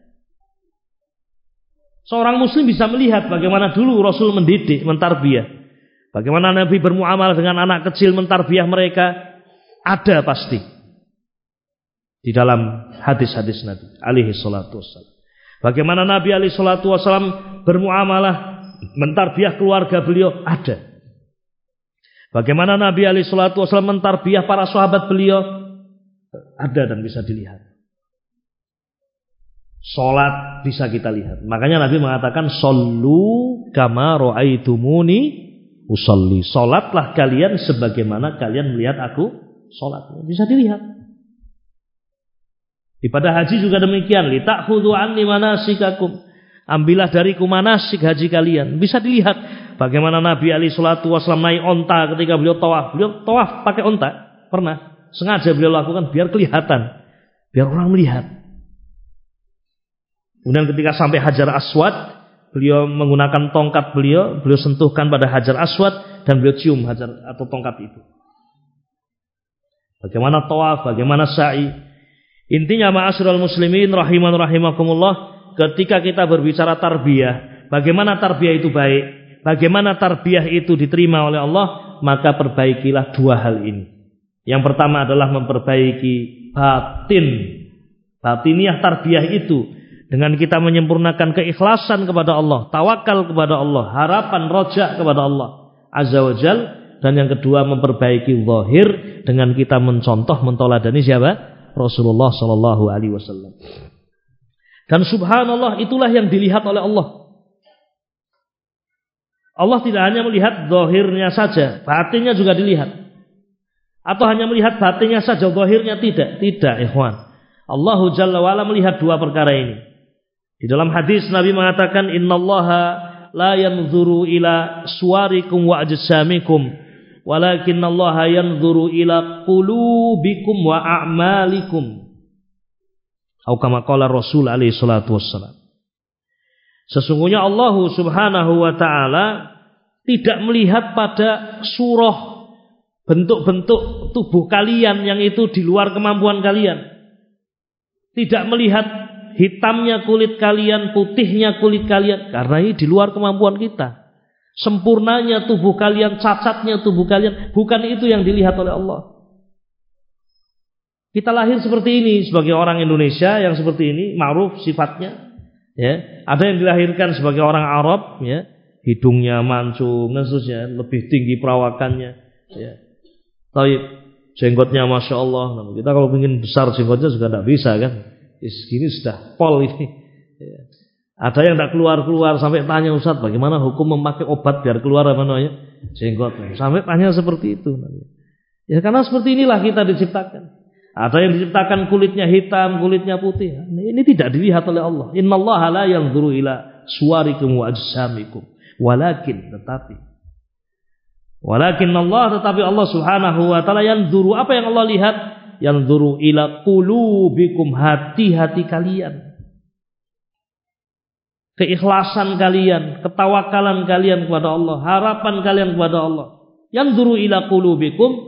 seorang muslim bisa melihat bagaimana dulu Rasul mendidik, mentarbiyah. Bagaimana Nabi bermuamalah dengan anak kecil, mentarbiyah mereka, ada pasti di dalam hadis-hadis Nabi alaihi salatu wassalam. Bagaimana Nabi alaihi salatu wassalam bermuamalah mentarbiyah keluarga beliau ada. Bagaimana Nabi alaihi salatu wasallam mentarbiyah para sahabat beliau ada dan bisa dilihat. Salat bisa kita lihat. Makanya Nabi mengatakan shollu kama ra'aitumuni usolli. Salatlah kalian sebagaimana kalian melihat aku salat. Bisa dilihat. Ibadah haji juga demikian. Litakhudhu anni manasikakum. Ambillah dariku manasik haji kalian. Bisa dilihat bagaimana Nabi alaihi salatu wasallam naik onta ketika beliau tawaf. Beliau tawaf pakai onta. Pernah. Sengaja beliau lakukan biar kelihatan. Biar orang melihat. Kemudian ketika sampai Hajar Aswad, beliau menggunakan tongkat beliau. Beliau sentuhkan pada Hajar Aswad. Dan beliau cium hajar atau tongkat itu. Bagaimana tawaf, bagaimana sa'i. Intinya ma'asyiral muslimin rahiman rahimakumullah. Ketika kita berbicara tarbiyah, bagaimana tarbiyah itu baik, bagaimana tarbiyah itu diterima oleh Allah, maka perbaikilah dua hal ini. Yang pertama adalah memperbaiki batin. Batiniah tarbiyah itu dengan kita menyempurnakan keikhlasan kepada Allah, tawakal kepada Allah, harapan roja kepada Allah Azza wa Jal. Dan yang kedua memperbaiki zahir dengan kita mencontoh, mentoladani siapa? Rasulullah sallallahu alaihi wasallam. Dan subhanallah itulah yang dilihat oleh Allah. Allah tidak hanya melihat zahirnya saja, batinnya juga dilihat. Atau hanya melihat batinnya saja, zahirnya tidak. Tidak, ikhwan. Allah Jalla wa'ala melihat dua perkara ini. Di dalam hadis Nabi mengatakan, innallaha la yanzuru ila suwarikum wa ajsamikum, walakinnallaha yanzuru ila qulubikum wa a'malikum. Atau kama qala Rasul alaihi salatu wassalam. Sesungguhnya Allah Subhanahu wa taala tidak melihat pada surah, bentuk-bentuk tubuh kalian yang itu di luar kemampuan kalian. Tidak melihat hitamnya kulit kalian, putihnya kulit kalian, karena ini di luar kemampuan kita. Sempurnanya tubuh kalian, cacatnya tubuh kalian, bukan itu yang dilihat oleh Allah. Kita lahir seperti ini sebagai orang Indonesia yang seperti ini, ma'ruf sifatnya. Ya, ada yang dilahirkan sebagai orang Arab, ya, hidungnya mancung, dan seterusnya, lebih tinggi perawakannya. Ya. Taib, jenggotnya masya Allah. Nah, kita kalau ingin besar jenggotnya juga tidak bisa kan? Segini sudah pol ini. Ya. Ada yang tidak keluar-keluar sampai tanya Ustaz, bagaimana hukum memakai obat biar keluar apa namanya jenggot? Sampai tanya seperti itu. Ya karena seperti inilah kita diciptakan. Ada yang diciptakan kulitnya hitam, kulitnya putih. Ini tidak dilihat oleh Allah. Innallaha la yanzuru ila suwarikum wa ajsamikum. Walakin tetapi. Walakin Allah tetapi Allah Subhanahu wa taala yanzuru, apa yang Allah lihat? Yanzuru ila qulubikum, hati-hati kalian. Keikhlasan kalian, ketawakalan kalian kepada Allah, harapan kalian kepada Allah. Yanzuru ila qulubikum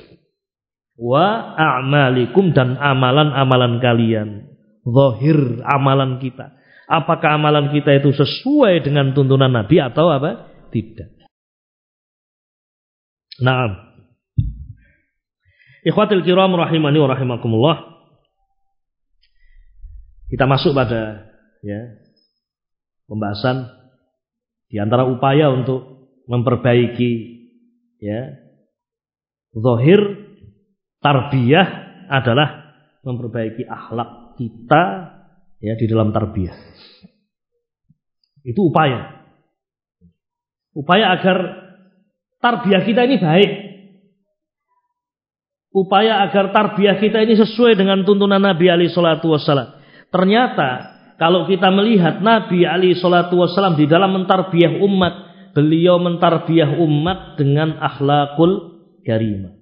wa a'malikum, dan amalan-amalan kalian, zahir amalan kita. Apakah amalan kita itu sesuai dengan tuntunan Nabi atau apa? Tidak. Naam. Ikhwatul kiram rahimani wa rahimakumullah. Kita masuk pada ya pembahasan di antara upaya untuk memperbaiki ya zahir tarbiyah adalah memperbaiki akhlak kita ya di dalam tarbiyah. Itu upaya. Upaya agar tarbiyah kita ini baik. Upaya agar tarbiyah kita ini sesuai dengan tuntunan Nabi alaihi salatu wassalam. Ternyata kalau kita melihat Nabi alaihi salatu wassalam di dalam mentarbiyah umat, beliau mentarbiyah umat dengan akhlakul karimah.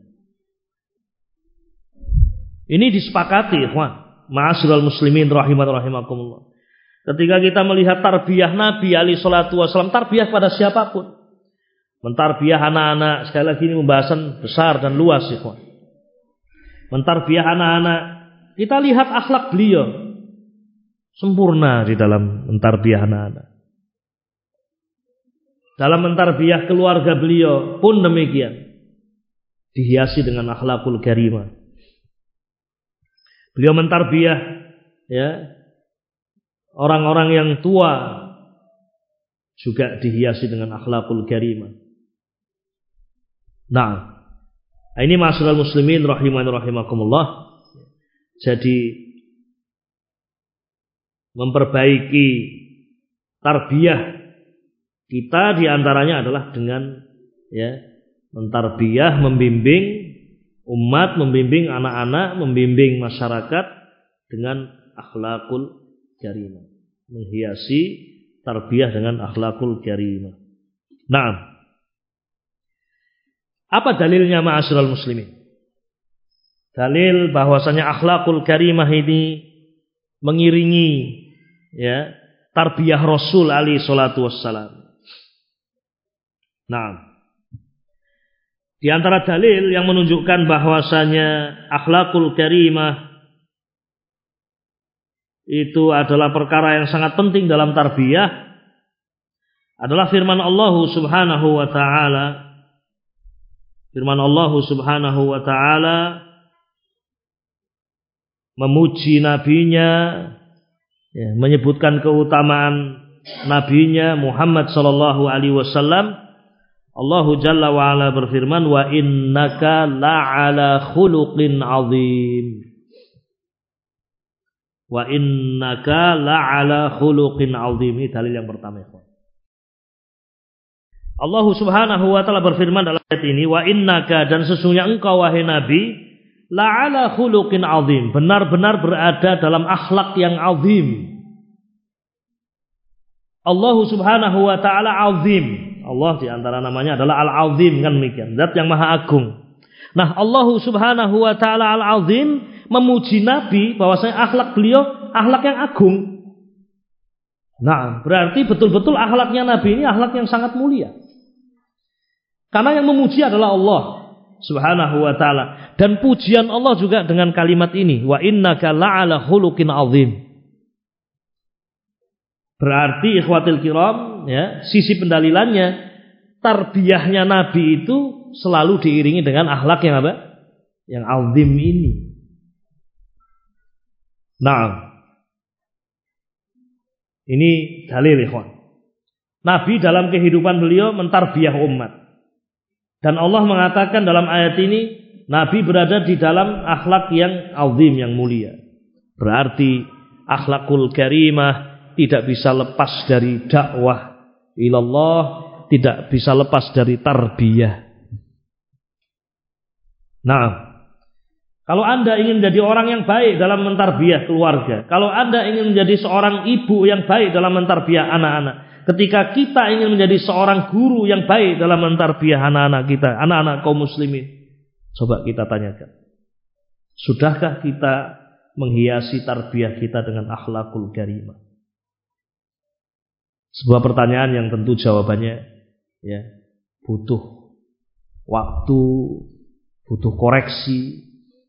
Ini disepakati, ikhwan, ma'asyiral muslimin rahiman rahimakumullah. Ketika kita melihat tarbiyah Nabi alaihi salatu wasallam, tarbiyah pada siapapun. Mentarbiyah anak-anak, sekali lagi ini pembahasan besar dan luas, ikhwan. Mentarbiyah anak-anak, kita lihat akhlak beliau sempurna di dalam mentarbiyah anak-anak. Dalam mentarbiyah keluarga beliau pun demikian. Dihiasi dengan akhlakul karimah. Beliau mentarbiyah ya orang-orang yang tua juga dihiasi dengan akhlakul karimah. Nah, ini ma'asyiral muslimin rahimani rahimakumullah. Jadi memperbaiki tarbiyah kita diantaranya adalah dengan ya mentarbiyah, membimbing umat, membimbing anak-anak, membimbing masyarakat dengan akhlakul karimah, menghiasi tarbiyah dengan akhlakul karimah. Nah, apa dalilnya ma'asyiral muslimin? Dalil bahwasanya akhlakul karimah ini mengiringi ya tarbiyah Rasul alaihi salatu wassalam. Nah, di antara dalil yang menunjukkan bahwasanya akhlakul karimah itu adalah perkara yang sangat penting dalam tarbiyah adalah firman Allah Subhanahu wa taala. Firman Allah Subhanahu wa taala memuji nabinya, ya, menyebutkan keutamaan nabinya Muhammad sallallahu alaihi wasallam. Allah Jalla wa Ala berfirman, wa innaka la'ala khuluqin azim. Wa innaka la'ala khuluqin azim. Ini dalil yang pertama. Allah Subhanahu wa taala berfirman dalam ayat ini, wa innaka, dan sesungguhnya engkau wahai nabi, la'ala khuluqin azim, benar-benar berada dalam akhlak yang azim. Allah Subhanahu wa taala azim. Allah di antara namanya adalah Al-Azim, kan demikian, zat yang maha agung. Nah, Allah Subhanahu wa taala Al-Azim memuji nabi bahwasanya akhlak beliau akhlak yang agung. Nah, berarti betul-betul akhlaknya nabi ini akhlak yang sangat mulia. Karena yang memuji adalah Allah Subhanahu wa taala, dan pujian Allah juga dengan kalimat ini, wa innaka la'ala khuluqin azim. Berarti ikhwatil kiram, ya, sisi pendalilannya tarbiyahnya nabi itu selalu diiringi dengan akhlak yang apa? Yang azim ini. Nah, ini dalil ikhwan. Nabi dalam kehidupan beliau mentarbiyah umat. Dan Allah mengatakan dalam ayat ini, Nabi berada di dalam akhlak yang azim, yang mulia. Berarti akhlakul karimah tidak bisa lepas dari dakwah ilallah, tidak bisa lepas dari tarbiyah. Nah, kalau Anda ingin menjadi orang yang baik dalam mentarbiyah keluarga, kalau Anda ingin menjadi seorang ibu yang baik dalam mentarbiyah anak-anak, ketika kita ingin menjadi seorang guru yang baik dalam mentarbiyah anak-anak kita, anak-anak kaum muslimin, coba kita tanyakan, sudahkah kita menghiasi tarbiyah kita dengan akhlakul karimah? Sebuah pertanyaan yang tentu jawabannya ya butuh waktu, butuh koreksi.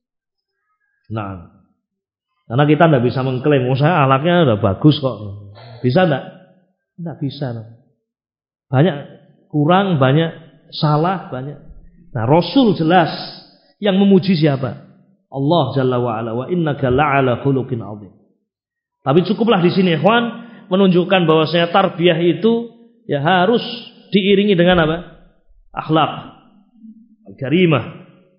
Nah, karena kita tidak bisa mengklaim, oh saya akhlaknya udah bagus kok. Bisa enggak? Tidak bisa. Banyak kurang, banyak salah, banyak. Nah, Rasul jelas yang memuji siapa? Allah Jalla wa Ala, wa innaka la'ala khuluqin azim. Tapi cukuplah di sini ikhwan menunjukkan bahwasanya tarbiyah itu ya harus diiringi dengan apa? Akhlak al-karimah.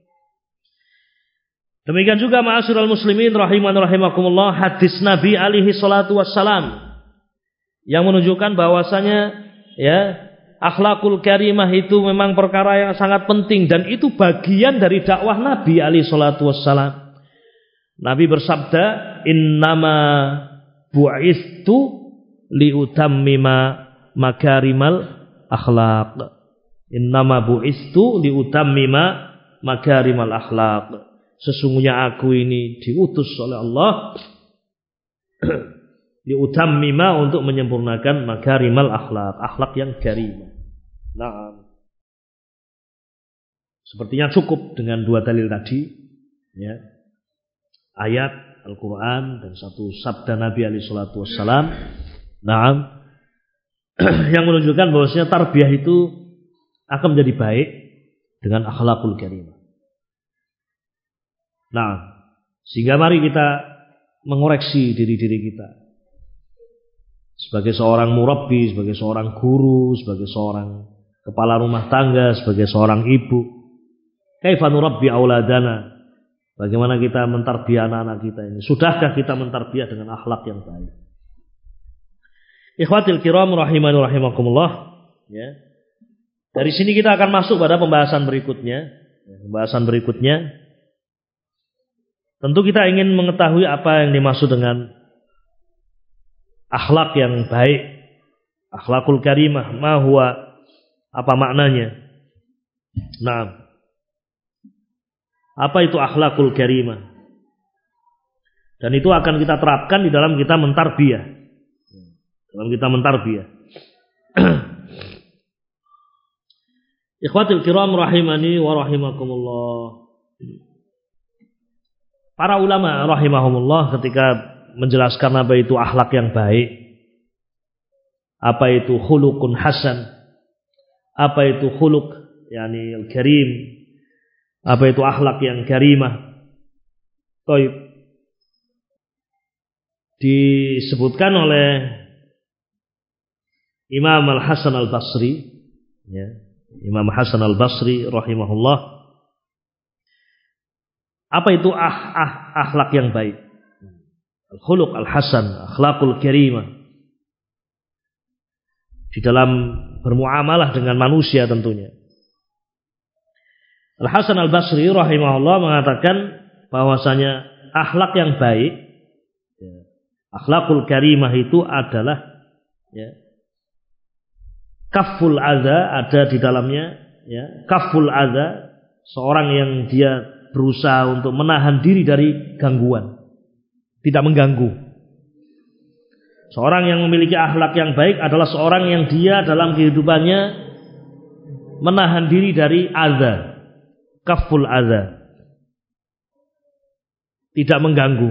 Demikian juga ma'asyiral muslimin rahiman rahimakumullah, hadis Nabi alaihi salatu wassalam yang menunjukkan bahwasanya ya akhlakul karimah itu memang perkara yang sangat penting, dan itu bagian dari dakwah Nabi alaihi salatu wassalam. Nabi bersabda, innama bu'istu liutammima makarimal akhlaq. Innama bu'istu liutammima makarimal akhlaq. Sesungguhnya aku ini diutus oleh Allah liutammima, untuk menyempurnakan makarimal akhlaq, akhlak yang karimah. Nah, sepertinya cukup dengan dua dalil tadi, ya. Ayat Al-Quran dan satu sabda Nabi alaihi salatu wassalam. Nah, yang menunjukkan bahwasanya tarbiyah itu akan menjadi baik dengan akhlakul karimah. Nah, sehingga mari kita mengoreksi diri-diri kita. sebagai seorang murabbi, sebagai seorang guru, sebagai seorang kepala rumah tangga, sebagai seorang ibu. Kaifa nurabbi auladana? Bagaimana kita mentarbiyah anak-anak kita ini? Sudahkah kita mentarbiyah dengan akhlak yang baik? Ikhwatil kiram rahimani rahimakumullah, ya. Dari sini kita akan masuk pada pembahasan berikutnya. Pembahasan berikutnya, tentu kita ingin mengetahui apa yang dimaksud dengan akhlak yang baik, akhlakul karimah, ma huwa, apa maknanya? Nah, apa itu akhlakul karimah? Dan itu akan kita terapkan di dalam kita mentarbiyah. Dalam kita mentarbiyah. Ikhwatil kiram rahimani wa rahimakumullah. Para ulama rahimahumullah ketika menjelaskan apa itu akhlak yang baik, apa itu khuluqun hasan, apa itu khuluq yakni al-karim, apa itu akhlak yang karimah. Baik. Disebutkan oleh Imam Al-Hasan Al-Basri, ya. Imam Hasan Al-Basri rahimahullah. Apa itu ah, ah, akhlak yang baik? Al-khuluq al-hasan, akhlakul karimah. Di dalam bermuamalah dengan manusia tentunya. Al-Hasan Al-Basri rahimahullah mengatakan bahwasanya akhlak yang baik, ya, akhlakul karimah itu adalah, ya, kaful adza, ada di dalamnya, ya, kaful adza, seorang yang dia berusaha untuk menahan diri dari gangguan, tidak mengganggu. Seorang yang memiliki akhlak yang baik adalah seorang yang dia dalam kehidupannya menahan diri dari adza, kaful adza, tidak mengganggu.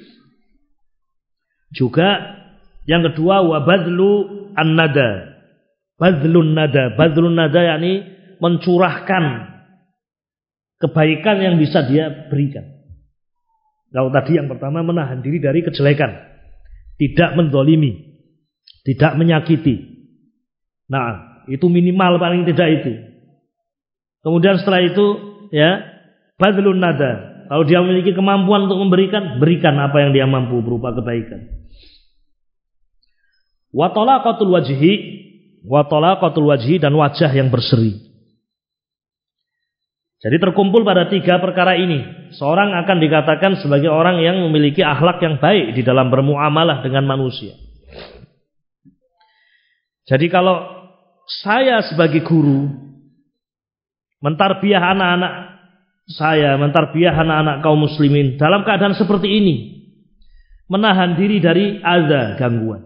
Juga yang kedua, wa badlu an-nada. Badlun nada, badlun nada yakni mencurahkan kebaikan yang bisa dia berikan. Kalau tadi yang pertama menahan diri dari kejelekan, tidak menzalimi, tidak menyakiti. Nah, itu minimal paling tidak itu. Kemudian setelah itu, ya, badlun nada. Kalau dia memiliki kemampuan untuk memberikan, berikan apa yang dia mampu berupa kebaikan. Wa talaqatul wajhi, wa talaqatul wajhi, dan wajah yang berseri. Jadi terkumpul pada tiga perkara ini, seorang akan dikatakan sebagai orang yang memiliki akhlak yang baik di dalam bermuamalah dengan manusia. Jadi kalau saya sebagai guru mentarbiyah anak-anak saya, mentarbiyah anak-anak kaum muslimin dalam keadaan seperti ini, menahan diri dari adza, gangguan,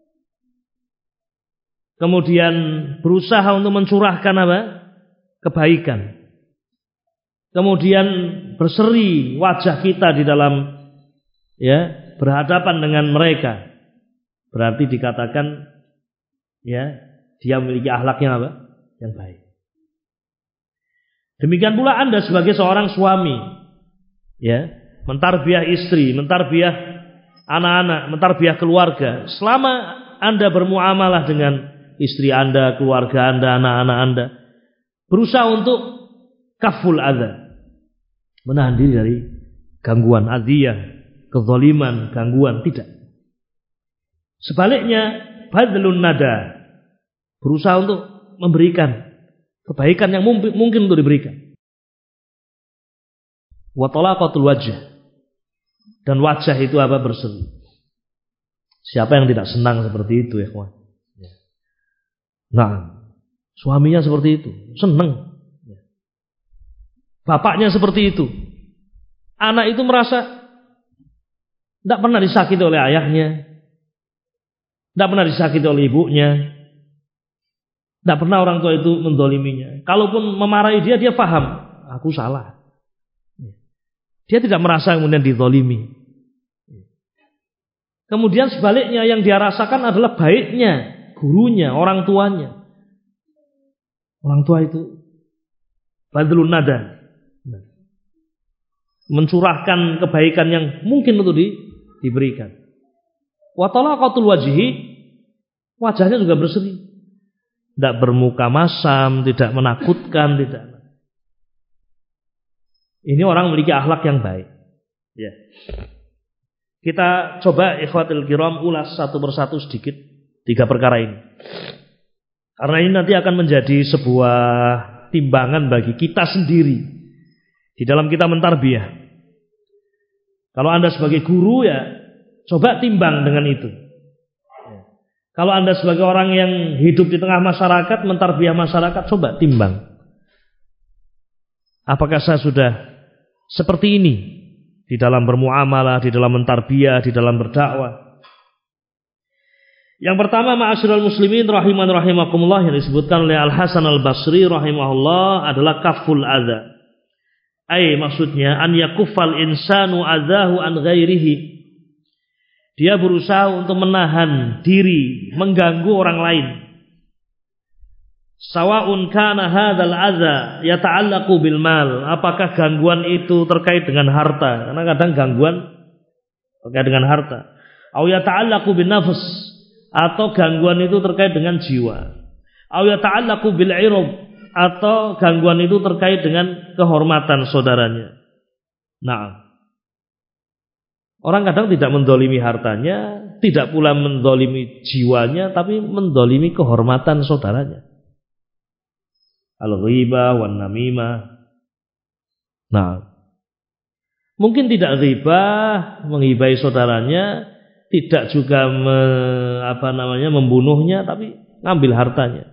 kemudian berusaha untuk mencurahkan apa? Kebaikan. Kemudian berseri wajah kita di dalam, ya, berhadapan dengan mereka. Berarti dikatakan, ya, dia memiliki akhlak yang apa? Yang baik. Demikian pula Anda sebagai seorang suami, ya, mentarbiyah istri, mentarbiyah anak-anak, mentarbiyah keluarga. Selama Anda bermuamalah dengan istri Anda, keluarga Anda, anak-anak Anda, berusaha untuk kaful adza, menahan diri dari gangguan, adiyah, kezaliman, gangguan, tidak. Sebaliknya, badlun nada, berusaha untuk memberikan kebaikan yang mungkin, mungkin untuk diberikan. Wa talaqatul wajh, dan wajah itu apa? Berseri. Siapa yang tidak senang seperti itu, ya kawan? Nah, suaminya seperti itu, senang. Bapaknya seperti itu. Anak itu merasa tidak pernah disakiti oleh ayahnya, tidak pernah disakiti oleh ibunya, tidak pernah orang tua itu mendoliminya. Kalaupun memarahi dia, dia paham, aku salah. Dia tidak merasa kemudian didolimi. Kemudian sebaliknya yang dia rasakan adalah baiknya gurunya, orang tuanya. Orang tua itu badlun nada, mencurahkan kebaikan yang mungkin untuk di, diberikan. Wa talaqatul wajhi, Wajahnya juga berseri. Tidak bermuka masam, tidak menakutkan, tidak. Ini orang memiliki akhlak yang baik. Ya. Kita coba ikhwatul kiram ulas satu persatu sedikit tiga perkara ini. Karena ini nanti akan menjadi sebuah timbangan bagi kita sendiri di dalam kita mentarbiyah. Kalau Anda sebagai guru ya coba timbang dengan itu. Kalau Anda sebagai orang yang hidup di tengah masyarakat, mentarbiyah masyarakat, coba timbang. Apakah saya sudah seperti ini di dalam bermuamalah, di dalam mentarbiyah, di dalam berdakwah? Yang pertama, ma'asyiral muslimin rahiman rahimakumullah, yang disebutkan oleh Al-Hasan Al-Basri rahimahullah adalah kaful adza. Ai maksudnya an yakuffal insanu adzahu an ghairihi. Dia berusaha untuk menahan diri mengganggu orang lain. Sawa'un kana hadzal adza yata'allaqu bil mal. Apakah gangguan itu terkait dengan harta? Karena kadang gangguan terkait dengan harta. Au yata'allaqu bin nafs, atau gangguan itu terkait dengan jiwa. Au yata'allaqu bil 'irab, atau gangguan itu terkait dengan kehormatan saudaranya. Nah, orang kadang tidak mendolimi hartanya, tidak pula mendolimi jiwanya, tapi mendolimi kehormatan saudaranya. Al-ghibah wan namimah. Nah, mungkin tidak ghibah, menghibai saudaranya, tidak juga me, apa namanya membunuhnya, tapi ngambil hartanya.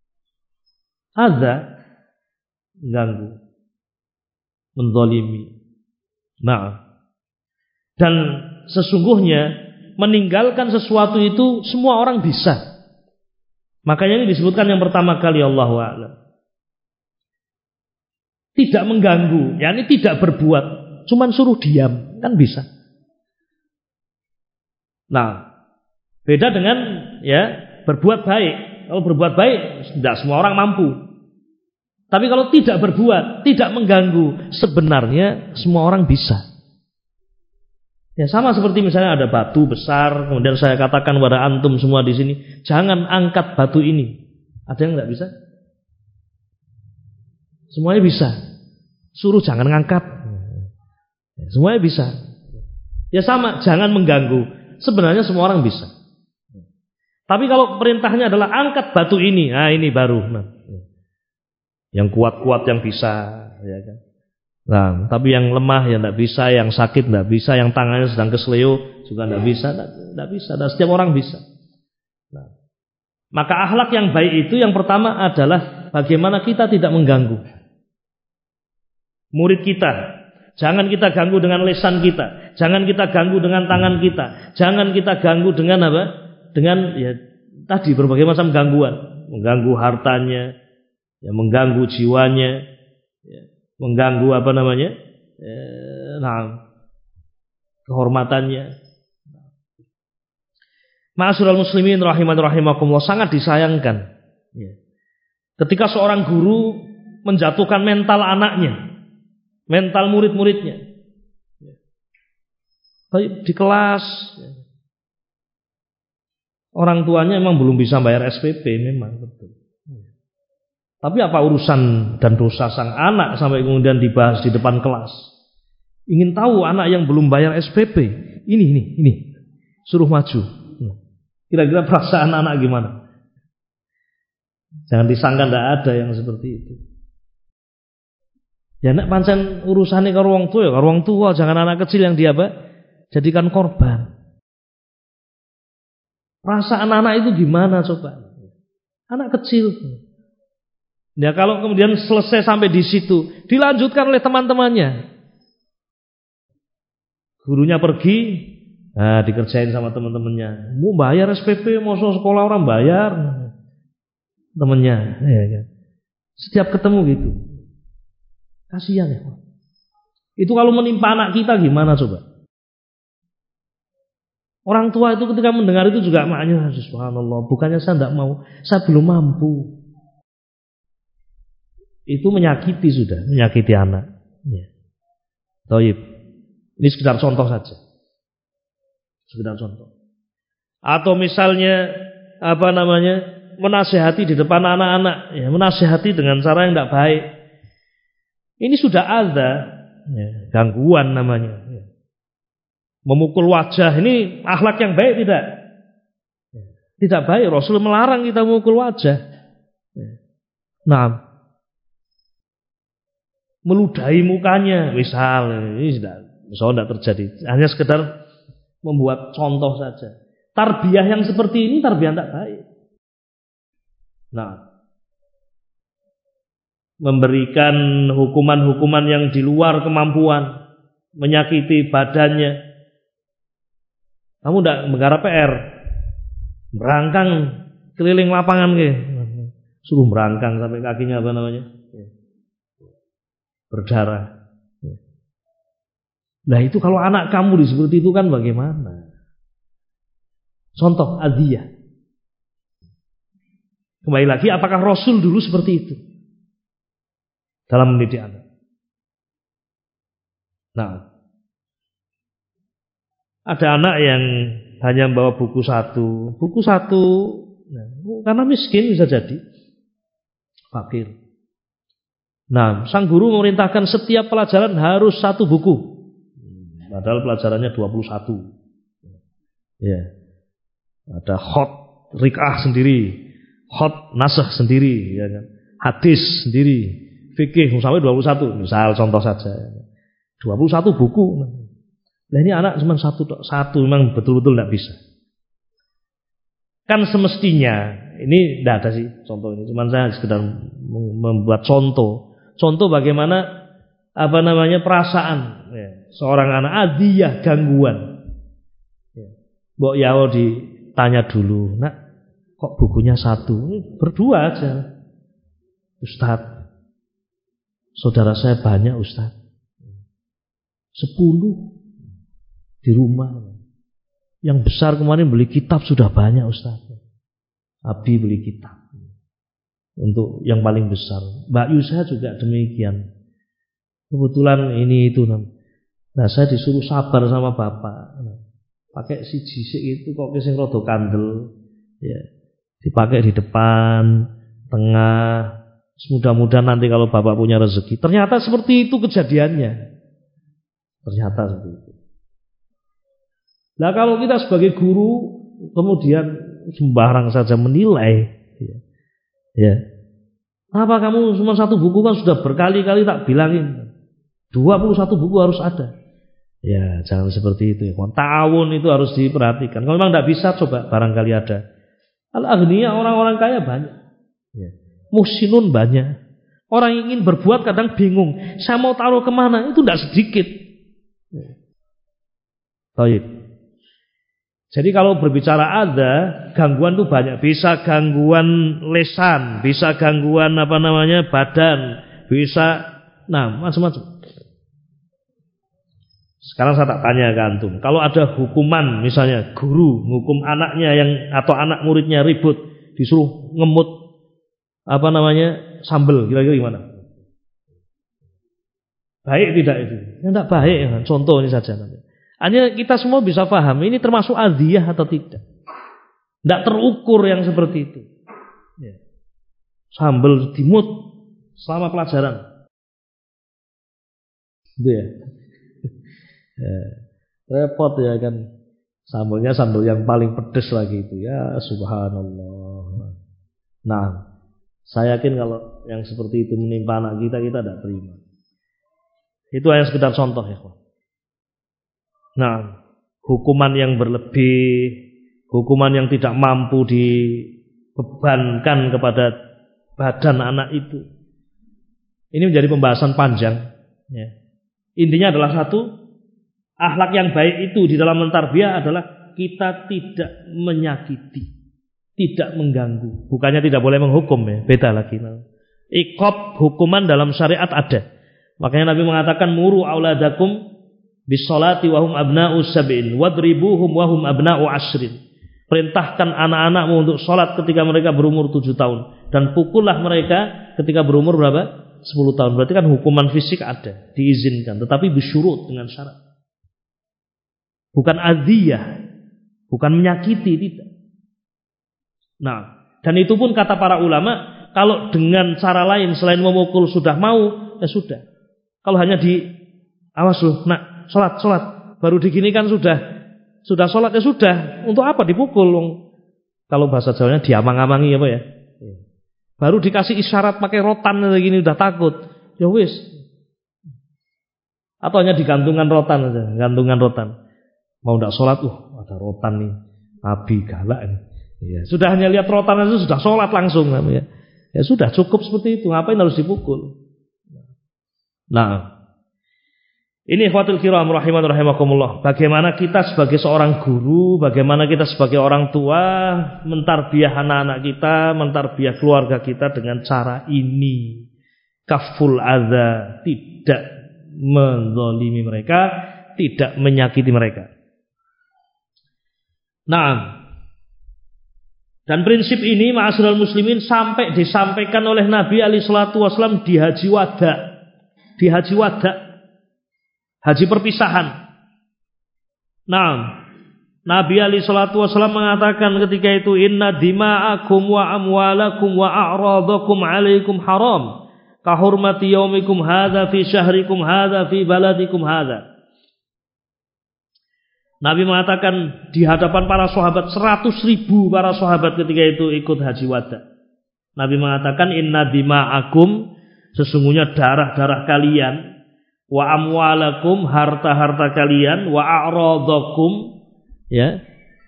Ada ganggu, mendolimi. Nah, dan sesungguhnya meninggalkan sesuatu itu semua orang bisa. Makanya ini disebutkan yang pertama kali Allahu a'lam. Tidak mengganggu, yakni tidak berbuat, cuman suruh diam, kan bisa. Nah, beda dengan ya berbuat baik. Kalau berbuat baik tidak semua orang mampu. Tapi kalau tidak berbuat, tidak mengganggu, sebenarnya semua orang bisa. Ya sama seperti misalnya ada batu besar, kemudian saya katakan kepada antum semua di sini, jangan angkat batu ini. Ada yang nggak bisa? Semuanya bisa. Suruh jangan ngangkat. Semuanya bisa. Ya sama, jangan mengganggu. Sebenarnya semua orang bisa. Tapi kalau perintahnya adalah angkat batu ini, nah ini baru. Nah, yang kuat-kuat yang bisa, ya kan? Nah, tapi yang lemah ya tidak bisa, yang sakit tidak bisa, yang tangannya sedang kesleo juga tidak bisa, tidak bisa. Dan setiap orang bisa. Nah, maka akhlak yang baik itu yang pertama adalah bagaimana kita tidak mengganggu murid kita. Jangan kita ganggu dengan lisan kita, jangan kita ganggu dengan tangan kita, jangan kita ganggu dengan apa? Dengan ya tadi berbagai macam gangguan, mengganggu hartanya, ya mengganggu jiwanya, ya, mengganggu apa namanya, eh, nah, kehormatannya. Ma'asyiral muslimin rahiman rahimakumullah, sangat disayangkan ya, ketika seorang guru menjatuhkan mental anaknya, mental murid-muridnya ya, di kelas ya. Orang tuanya memang belum bisa bayar S P P, memang betul. Tapi apa urusan dan dosa sang anak sampai kemudian dibahas di depan kelas? Ingin tahu anak yang belum bayar S P P, ini, ini, ini, suruh maju. Kira-kira perasaan anak gimana? Jangan disangka tidak ada yang seperti itu. Ya nak pancen urusannya karo wong tua, ya karo wong tua, jangan anak kecil yang dia apa? Jadikan korban. Perasaan anak itu gimana coba? Anak kecil. Ya kalau kemudian selesai sampai di situ, dilanjutkan oleh teman-temannya. Gurunya pergi, nah dikerjain sama teman-temannya. Mau bayar S P P, mau sekolah orang bayar. Temannya, ya kan. Setiap ketemu gitu. Kasihan ya. Itu kalau menimpa anak kita gimana coba? Orang tua itu ketika mendengar itu juga maknanya subhanallah, bukannya saya tidak mau, saya belum mampu. Itu menyakiti sudah, menyakiti anak. Ya. Taib. Ini sekedar contoh saja. Sekedar contoh. Atau misalnya apa namanya menasehati di depan anak-anak, ya, menasehati dengan cara yang tidak baik. Ini sudah ada ya, gangguan namanya. Ya. Memukul wajah ini akhlak yang baik tidak? Ya. Tidak baik. Rasul melarang kita memukul wajah. Ya. Nah, meludahi mukanya, misal ini tidak, misal tidak terjadi. Hanya sekedar membuat contoh saja. Tarbiyah yang seperti ini tarbiyah tidak baik. Nah, memberikan hukuman-hukuman yang di luar kemampuan, menyakiti badannya. Kamu tidak menggarap P R, merangkang keliling lapangan ke, suruh merangkang sampai kakinya apa namanya, berdarah. Nah itu kalau anak kamu seperti itu kan bagaimana? Contoh adiyah. Kembali lagi, apakah Rasul dulu seperti itu dalam mendidik anak? Nah, ada anak yang hanya membawa buku satu, buku satu, nah, karena miskin bisa jadi fakir. Nah, sang guru memerintahkan setiap pelajaran harus satu buku, padahal pelajarannya dua puluh satu. Ya, ada khot rik'ah sendiri. Khot nasakh sendiri, ya kan? Hadis sendiri, fikih sampai dua puluh satu, misal contoh saja, dua puluh satu buku. Nah ini anak cuma satu, satu memang betul-betul tidak bisa. Kan semestinya ini tidak ada sih contoh ini, cuma saya sekedar membuat contoh, contoh bagaimana apa namanya perasaan ya, seorang anak adiyah gangguan. Ya. Mbok Yao ditanya dulu, nak. Kok bukunya satu? Berdua aja. Ustadz, saudara saya banyak Ustadz. Sepuluh di rumah. Yang besar kemarin beli kitab sudah banyak Ustadz. Abi beli kitab. Untuk yang paling besar. Mbak Yu saya juga demikian. Kebetulan ini itu. Nah saya disuruh sabar sama bapak. Pakai si jisik itu kok kesing rodo kandel. Ya. Dipakai di depan, tengah. Mudah-mudahan nanti kalau bapak punya rezeki. Ternyata seperti itu kejadiannya. Ternyata seperti itu. Nah kalau kita sebagai guru kemudian sembarang saja menilai, ya, ya. Apa kamu cuma satu buku kan sudah berkali-kali tak bilangin. dua puluh satu buku harus ada. Ya jangan seperti itu. Ya. Ta'awun itu harus diperhatikan. Kalau memang tidak bisa coba barangkali ada. Al-aghniya orang-orang kaya banyak. Ya. Muhsinun banyak. Orang yang ingin berbuat kadang bingung. Saya mau taruh kemana? Itu tidak sedikit. Ya. Baik. Jadi kalau berbicara ada gangguan itu banyak. Bisa gangguan lesan, bisa gangguan apa namanya badan, bisa, nah macam-macam. Sekarang saya tak tanya ke antum, kalau ada hukuman misalnya guru hukum anaknya yang atau anak muridnya ribut disuruh ngemut apa namanya sambel, kira-kira gimana? Baik tidak itu? Ya, tidak baik. Ya. Contoh ini saja. Hanya kita semua bisa paham ini termasuk adiyah atau tidak. Tidak terukur yang seperti itu. Ya. Sambel dimut selama pelajaran. Itu ya. Ya, repot ya kan, sambelnya sambel yang paling pedes lagi itu ya subhanallah. Nah saya yakin kalau yang seperti itu menimpa anak kita, kita tidak terima. Itu hanya sekedar contoh ya. Nah hukuman yang berlebih, hukuman yang tidak mampu dibebankan kepada badan anak itu, ini menjadi pembahasan panjang ya. Intinya adalah satu, akhlak yang baik itu di dalam mentarbiyah adalah kita tidak menyakiti, tidak mengganggu. Bukannya tidak boleh menghukum ya, beda lagi. Iqab hukuman dalam syariat ada. Makanya Nabi mengatakan muru auladakum bisolati wahum abna'u sab'in wadribuhum wahum abna'u ashrin. Perintahkan anak-anakmu untuk sholat ketika mereka berumur tujuh tahun dan pukullah mereka ketika berumur berapa? sepuluh tahun. Berarti kan hukuman fisik ada, diizinkan, tetapi bisyurut dengan syarat. Bukan adiyah, bukan menyakiti, tidak. Nah, dan itu pun kata para ulama, kalau dengan cara lain selain memukul sudah mau, ya sudah. Kalau hanya di awas loh, nak, sholat, sholat, baru diginikan sudah, sudah sholat ya sudah. Untuk apa dipukul? Kalau bahasa Jawanya diamang-amangi apa ya? Baru dikasih isyarat pakai rotan kayak gini udah takut, ya wis. Atau hanya digantungan rotan aja, gantungan rotan. Mau ndak sholat, uh ada rotan nih, Nabi galak nih. Ya, sudah hanya lihat rotan itu sudah sholat langsung ya. Ya sudah cukup seperti itu. Ngapain harus dipukul? Nah, ini ikhwatul kiram rahiman rahimakumullah. Bagaimana kita sebagai seorang guru, bagaimana kita sebagai orang tua mentarbiyah anak-anak kita, mentarbiyah keluarga kita dengan cara ini. Kaful adza, tidak menzalimi mereka, tidak menyakiti mereka. Nah, dan prinsip ini ma'asyiral muslimin sampai disampaikan oleh Nabi alaihi salatu wasallam di haji wada. Di haji wada. Haji perpisahan. Nah, Nabi alaihi salatu wasallam mengatakan ketika itu, inna dima'akum wa amwalakum wa a'radakum alaikum haram kahurmati yaumikum hadza fi syahrikum hadza fi baladikum hadza. Nabi mengatakan di hadapan para sahabat, seratus ribu para sahabat ketika itu ikut haji wada. Nabi mengatakan inna dima'akum, sesungguhnya darah-darah kalian, wa amwalakum, harta-harta kalian, wa a'radakum, ya,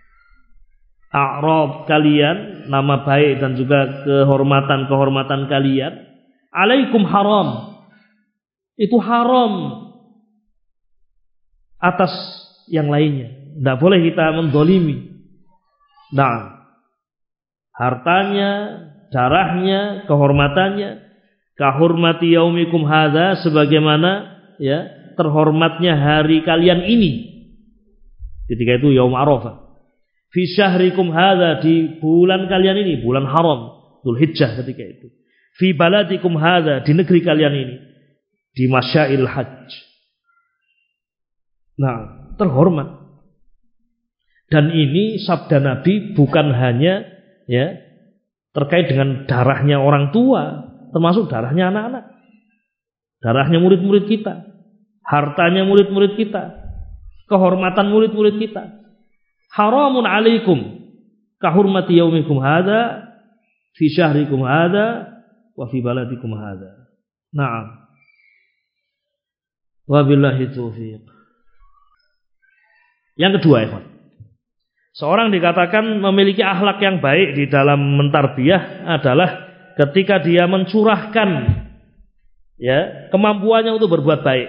a'rad kalian, nama baik dan juga kehormatan-kehormatan kalian, alaikum haram, itu haram atas yang lainnya. Tidak boleh kita mendolimi. Nah, hartanya, darahnya, kehormatannya, kahurmati yaumikum hadza, sebagaimana ya terhormatnya hari kalian ini. Ketika itu yaum Arafah. Fi syahrikum hadza, di bulan kalian ini, bulan haram, Dzulhijjah ketika itu. Fi baladikum hadza, di negeri kalian ini, di masyail hajj. Nah, terhormat. Dan ini sabda Nabi bukan hanya ya terkait dengan darahnya orang tua, termasuk darahnya anak-anak, darahnya murid-murid kita, hartanya murid-murid kita, kehormatan murid-murid kita. Haramun alaikum kahurmati yaumikum hadza fi syahrikum hadza wa fi baladikum hadza. Naam. Wabillahi taufiq. Yang kedua, ikhwan, seorang dikatakan memiliki akhlak yang baik di dalam mentarbiyah adalah ketika dia mencurahkan ya kemampuannya untuk berbuat baik.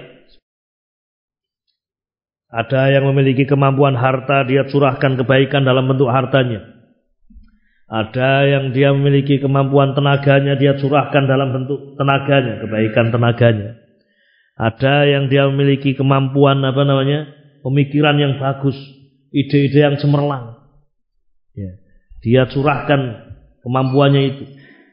Ada yang memiliki kemampuan harta, dia curahkan kebaikan dalam bentuk hartanya. Ada yang dia memiliki kemampuan tenaganya, dia curahkan dalam bentuk tenaganya, kebaikan tenaganya. Ada yang dia memiliki kemampuan apa namanya, pemikiran yang bagus, ide-ide yang cemerlang, ya, dia curahkan kemampuannya itu.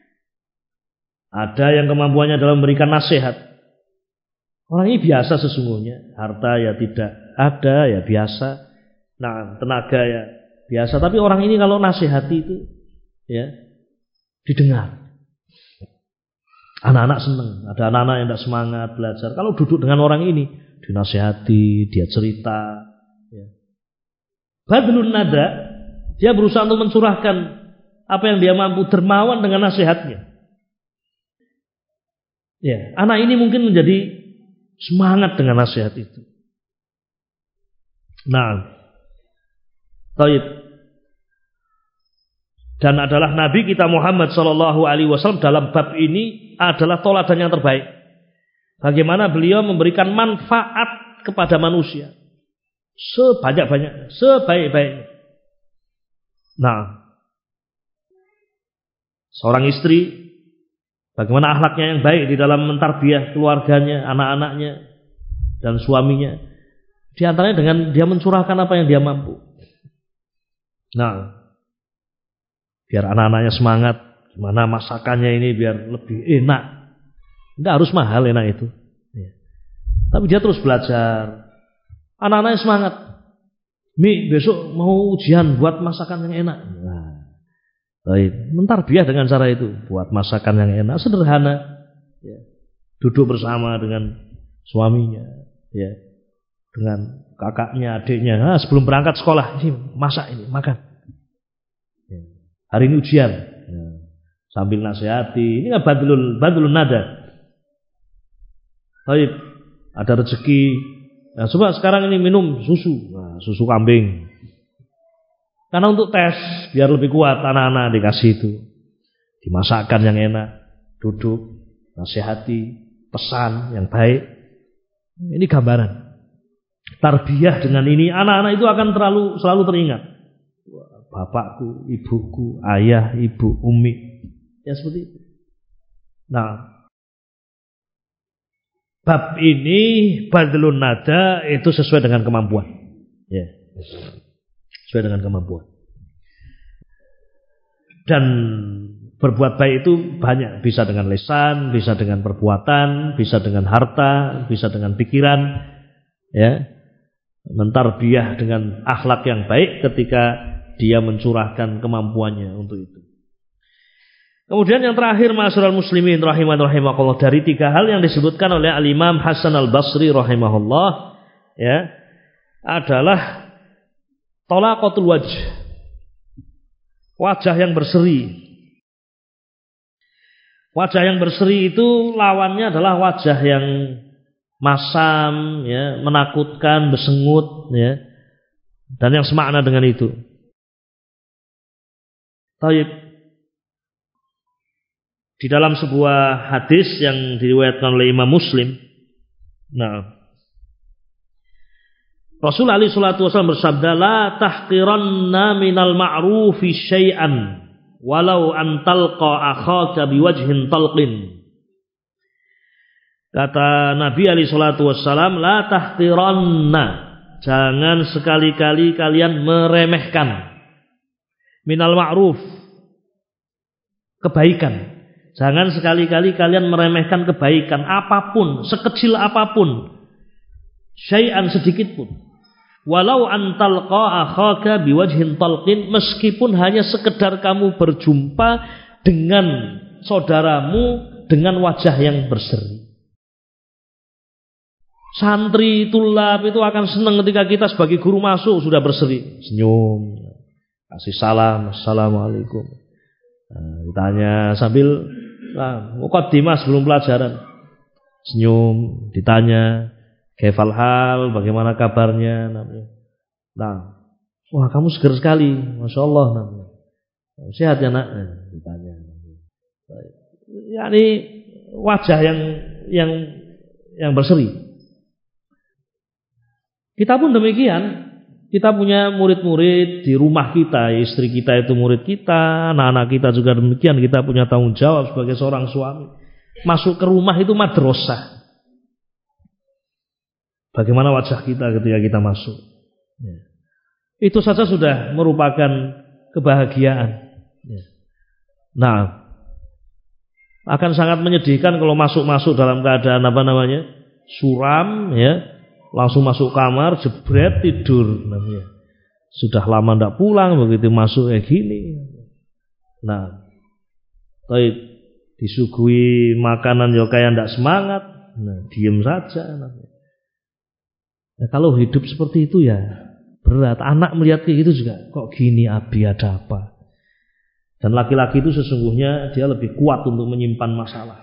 Ada yang kemampuannya dalam memberikan nasihat. Orang ini biasa sesungguhnya, harta ya tidak ada, ya biasa. Nah, tenaga ya biasa. Tapi orang ini kalau nasihati itu, ya, didengar. Anak-anak senang. Ada anak-anak yang tidak semangat belajar. Kalau duduk dengan orang ini, dinasihati, dia cerita. Ya. Badlun nada, dia berusaha untuk mencurahkan apa yang dia mampu, dermawan dengan nasihatnya. Ya, anak ini mungkin menjadi semangat dengan nasihat itu. Nah, taib. Dan adalah Nabi kita Muhammad Shallallahu Alaihi Wasallam dalam bab ini adalah toladan yang terbaik. Bagaimana beliau memberikan manfaat kepada manusia sebanyak-banyaknya, sebaik-baiknya. Nah, seorang istri, bagaimana akhlaknya yang baik di dalam mentarbiyah keluarganya, anak-anaknya, dan suaminya. Di antaranya dengan dia mencurahkan apa yang dia mampu. Nah, biar anak-anaknya semangat, gimana masakannya ini biar lebih enak. Enggak harus mahal enak itu. Ya. Tapi dia terus belajar. Anak-anaknya semangat. Mi, besok mau ujian buat masakan yang enak. Nah, Baik, mentarbiah dengan cara itu, buat masakan yang enak, sederhana, ya. Duduk bersama dengan suaminya, ya, dengan kakaknya, adiknya. Nah, sebelum berangkat sekolah, ini masak ini, makan. Ya. Hari ini ujian, ya. Sambil nasihati, ini kan badlul, badlul nada. Baik, ada rezeki. Nah, coba sekarang ini minum susu, nah, susu kambing. Karena untuk tes, biar lebih kuat anak-anak dikasih itu. Dimasakkan yang enak, duduk, nasihati, pesan yang baik. Ini gambaran. Tarbiyah dengan ini, anak-anak itu akan terlalu selalu teringat. Bapakku, ibuku, ayah, ibu, umi. Ya seperti itu. Nah, bab ini, badlun nada, itu sesuai dengan kemampuan. Ya. Sesuai dengan kemampuan. Dan berbuat baik itu banyak, bisa dengan lisan, bisa dengan perbuatan, bisa dengan harta, bisa dengan pikiran, ya. Mentarbiyah dengan akhlak yang baik ketika dia mencurahkan kemampuannya untuk itu. Kemudian yang terakhir, ma'asyiral muslimin rahiman rahimakumullah, dari tiga hal yang disebutkan oleh Al-Imam Hasan Al-Basri rahimahullah, ya, adalah talaqatul wajh, wajah yang berseri. Wajah yang berseri itu lawannya adalah wajah yang masam, ya, menakutkan, bersengut, ya, dan yang semakna dengan itu. Taib. Di dalam sebuah hadis yang diriwayatkan oleh Imam Muslim, nah, Rasul alaihi salatu wasallam bersabda, la tahqiranna minal ma'rufi syai'an walau an talqa akhaka biwajhin talqin. Kata Nabi alaihi salatu wasallam, la tahqiranna, jangan sekali-kali kalian meremehkan minal ma'ruf, kebaikan. Jangan sekali-kali kalian meremehkan kebaikan apapun, sekecil apapun, syai'an sedikit pun. Walau antalqa akhaka biwajhin talqin, meskipun hanya sekedar kamu berjumpa dengan saudaramu dengan wajah yang berseri. Santri tulab itu akan senang ketika kita sebagai guru masuk sudah berseri, senyum, kasih salam, assalamualaikum. Nah, ditanya sambil nah, muqaddimah sebelum pelajaran, senyum, ditanya kaifal hal, bagaimana kabarnya, namanya. Nah, wah kamu seger sekali, masya Allah, namanya. Sehat ya nak, nah, ditanya. Yani wajah yang yang yang berseri. Kita pun demikian. Kita punya murid-murid di rumah kita, istri kita itu murid kita, anak-anak kita juga demikian. Kita punya tanggung jawab sebagai seorang suami. Masuk ke rumah itu madrasah. Bagaimana wajah kita ketika kita masuk, ya. Itu saja sudah merupakan kebahagiaan, ya. Nah, akan sangat menyedihkan kalau masuk-masuk dalam keadaan apa namanya suram, ya, langsung masuk kamar jebret tidur, namanya. Sudah lama tidak pulang, begitu masuk kayak gini. Nah, baik, disuguhi makanan ya kayak tidak semangat, nah, diem saja, namanya. Nah, kalau hidup seperti itu ya berat. Anak melihat kayak gitu juga, kok gini Abi, ada apa? Dan laki-laki itu sesungguhnya dia lebih kuat untuk menyimpan masalah.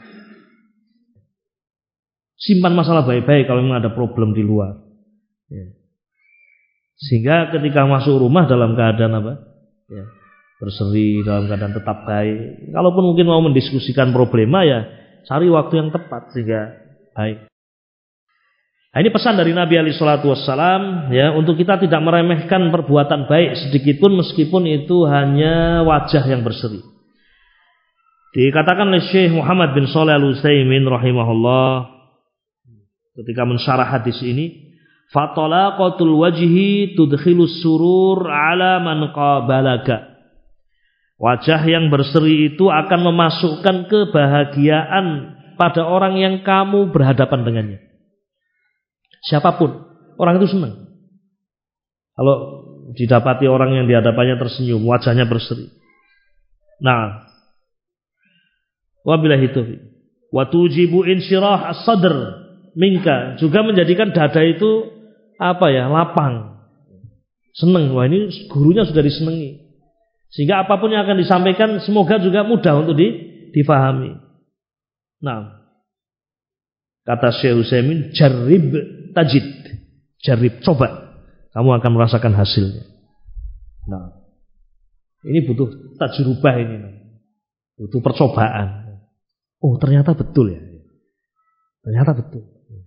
Simpan masalah baik-baik kalau memang ada problem di luar, ya. Sehingga ketika masuk rumah dalam keadaan apa? Ya, berseri, dalam keadaan tetap baik. Kalaupun mungkin mau mendiskusikan problema, ya cari waktu yang tepat sehingga baik. Nah, ini pesan dari Nabi alaihi salatu wassalam, ya, untuk kita tidak meremehkan perbuatan baik sedikitpun meskipun itu hanya wajah yang berseri. Dikatakan oleh Syekh Muhammad bin Shalih Al-Utsaimin rahimahullah ketika mensyarah hadis ini, fatalaqatul wajhi tudkhilus surur ala man qabalaka. Wajah yang berseri itu akan memasukkan kebahagiaan pada orang yang kamu berhadapan dengannya. Siapapun, orang itu senang kalau didapati orang yang dihadapannya tersenyum, wajahnya berseri. Nah, wabillahi taufiq. Wa tujibu insyirah as-sadr minka, juga menjadikan dada itu apa ya, lapang, seneng. Wah, ini gurunya sudah disenangi, sehingga apapun yang akan disampaikan semoga juga mudah untuk di, difahami. Nah, kata Syekh Utsaimin, jarib tajid, jarib, coba, kamu akan merasakan hasilnya. Nah, ini butuh tajrubah, ini butuh percobaan. Oh, ternyata betul ya, ternyata betul.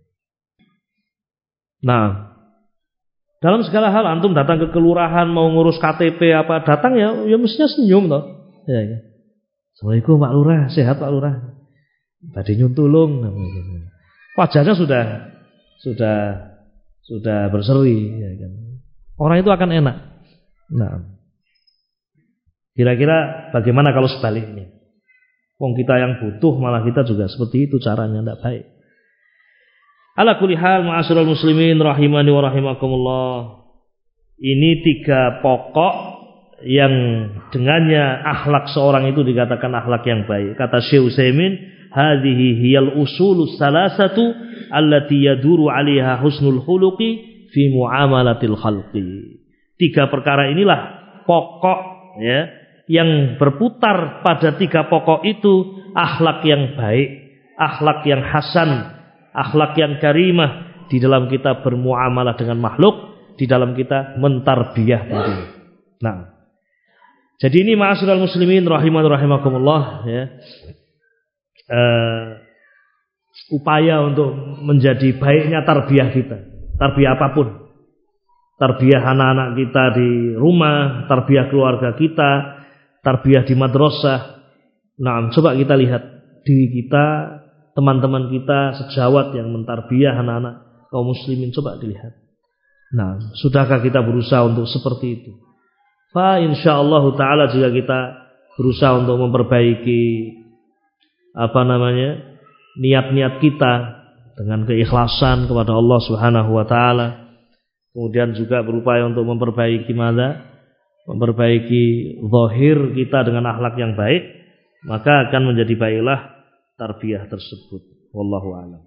Nah, dalam segala hal antum datang ke kelurahan mau ngurus K T P apa, datang ya, ya mestinya senyum toh. Ya, ya. Assalamualaikum Pak Lurah, sehat Pak Lurah. Badhe nyun tulung. Wajahnya sudah sudah sudah berseri, ya kan. Orang itu akan enak. Nah, kira-kira bagaimana kalau sebaliknya? Wong kita yang butuh malah kita juga seperti itu, caranya tidak baik. Ala kulli hal, ma'asyiral muslimin rahimani wa rahimakumullah. Ini tiga pokok yang dengannya akhlak seorang itu dikatakan akhlak yang baik. Kata Syekh Utsaimin, hadhihi hiyal usulus salasatu allati yaduru 'alaiha husnul khuluqi fi muamalatil khalqi. Tiga perkara inilah pokok ya, yang berputar pada tiga pokok itu akhlak yang baik, akhlak yang hasan, akhlak yang karimah di dalam kita bermuamalah dengan makhluk, di dalam kita mentarbiyah diri. Nah, jadi ini ma'asyiral muslimin rahiman rahimakumullah ya. Uh, upaya untuk menjadi baiknya tarbiyah kita, tarbiyah apapun, tarbiyah anak-anak kita di rumah, tarbiyah keluarga kita, tarbiyah di madrasah. Nah, coba kita lihat diri kita, teman-teman kita sejawat yang mentarbiyah anak-anak kaum muslimin, coba dilihat. Nah, sudahkah kita berusaha untuk seperti itu? Fa insyaallah taala jika kita berusaha untuk memperbaiki apa namanya? niat-niat kita dengan keikhlasan kepada Allah Subhanahu wa taala, kemudian juga berupaya untuk memperbaiki mana? memperbaiki zahir kita dengan akhlak yang baik, maka akan menjadi baiklah tarbiyah tersebut. Wallahu a'lam.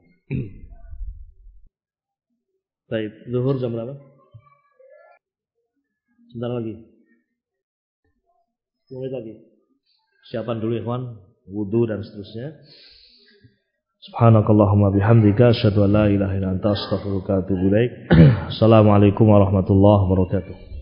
Baik, zuhur jam berapa? Sebentar lagi. sepuluh menit lagi. Siapan dulu ikhwan, wudu dan seterusnya. Subhanakallahumma bihamdika asyhadu an la ilaha illa anta astaghfiruka wa atubu ilaik. Assalamualaikum warahmatullahi wabarakatuh.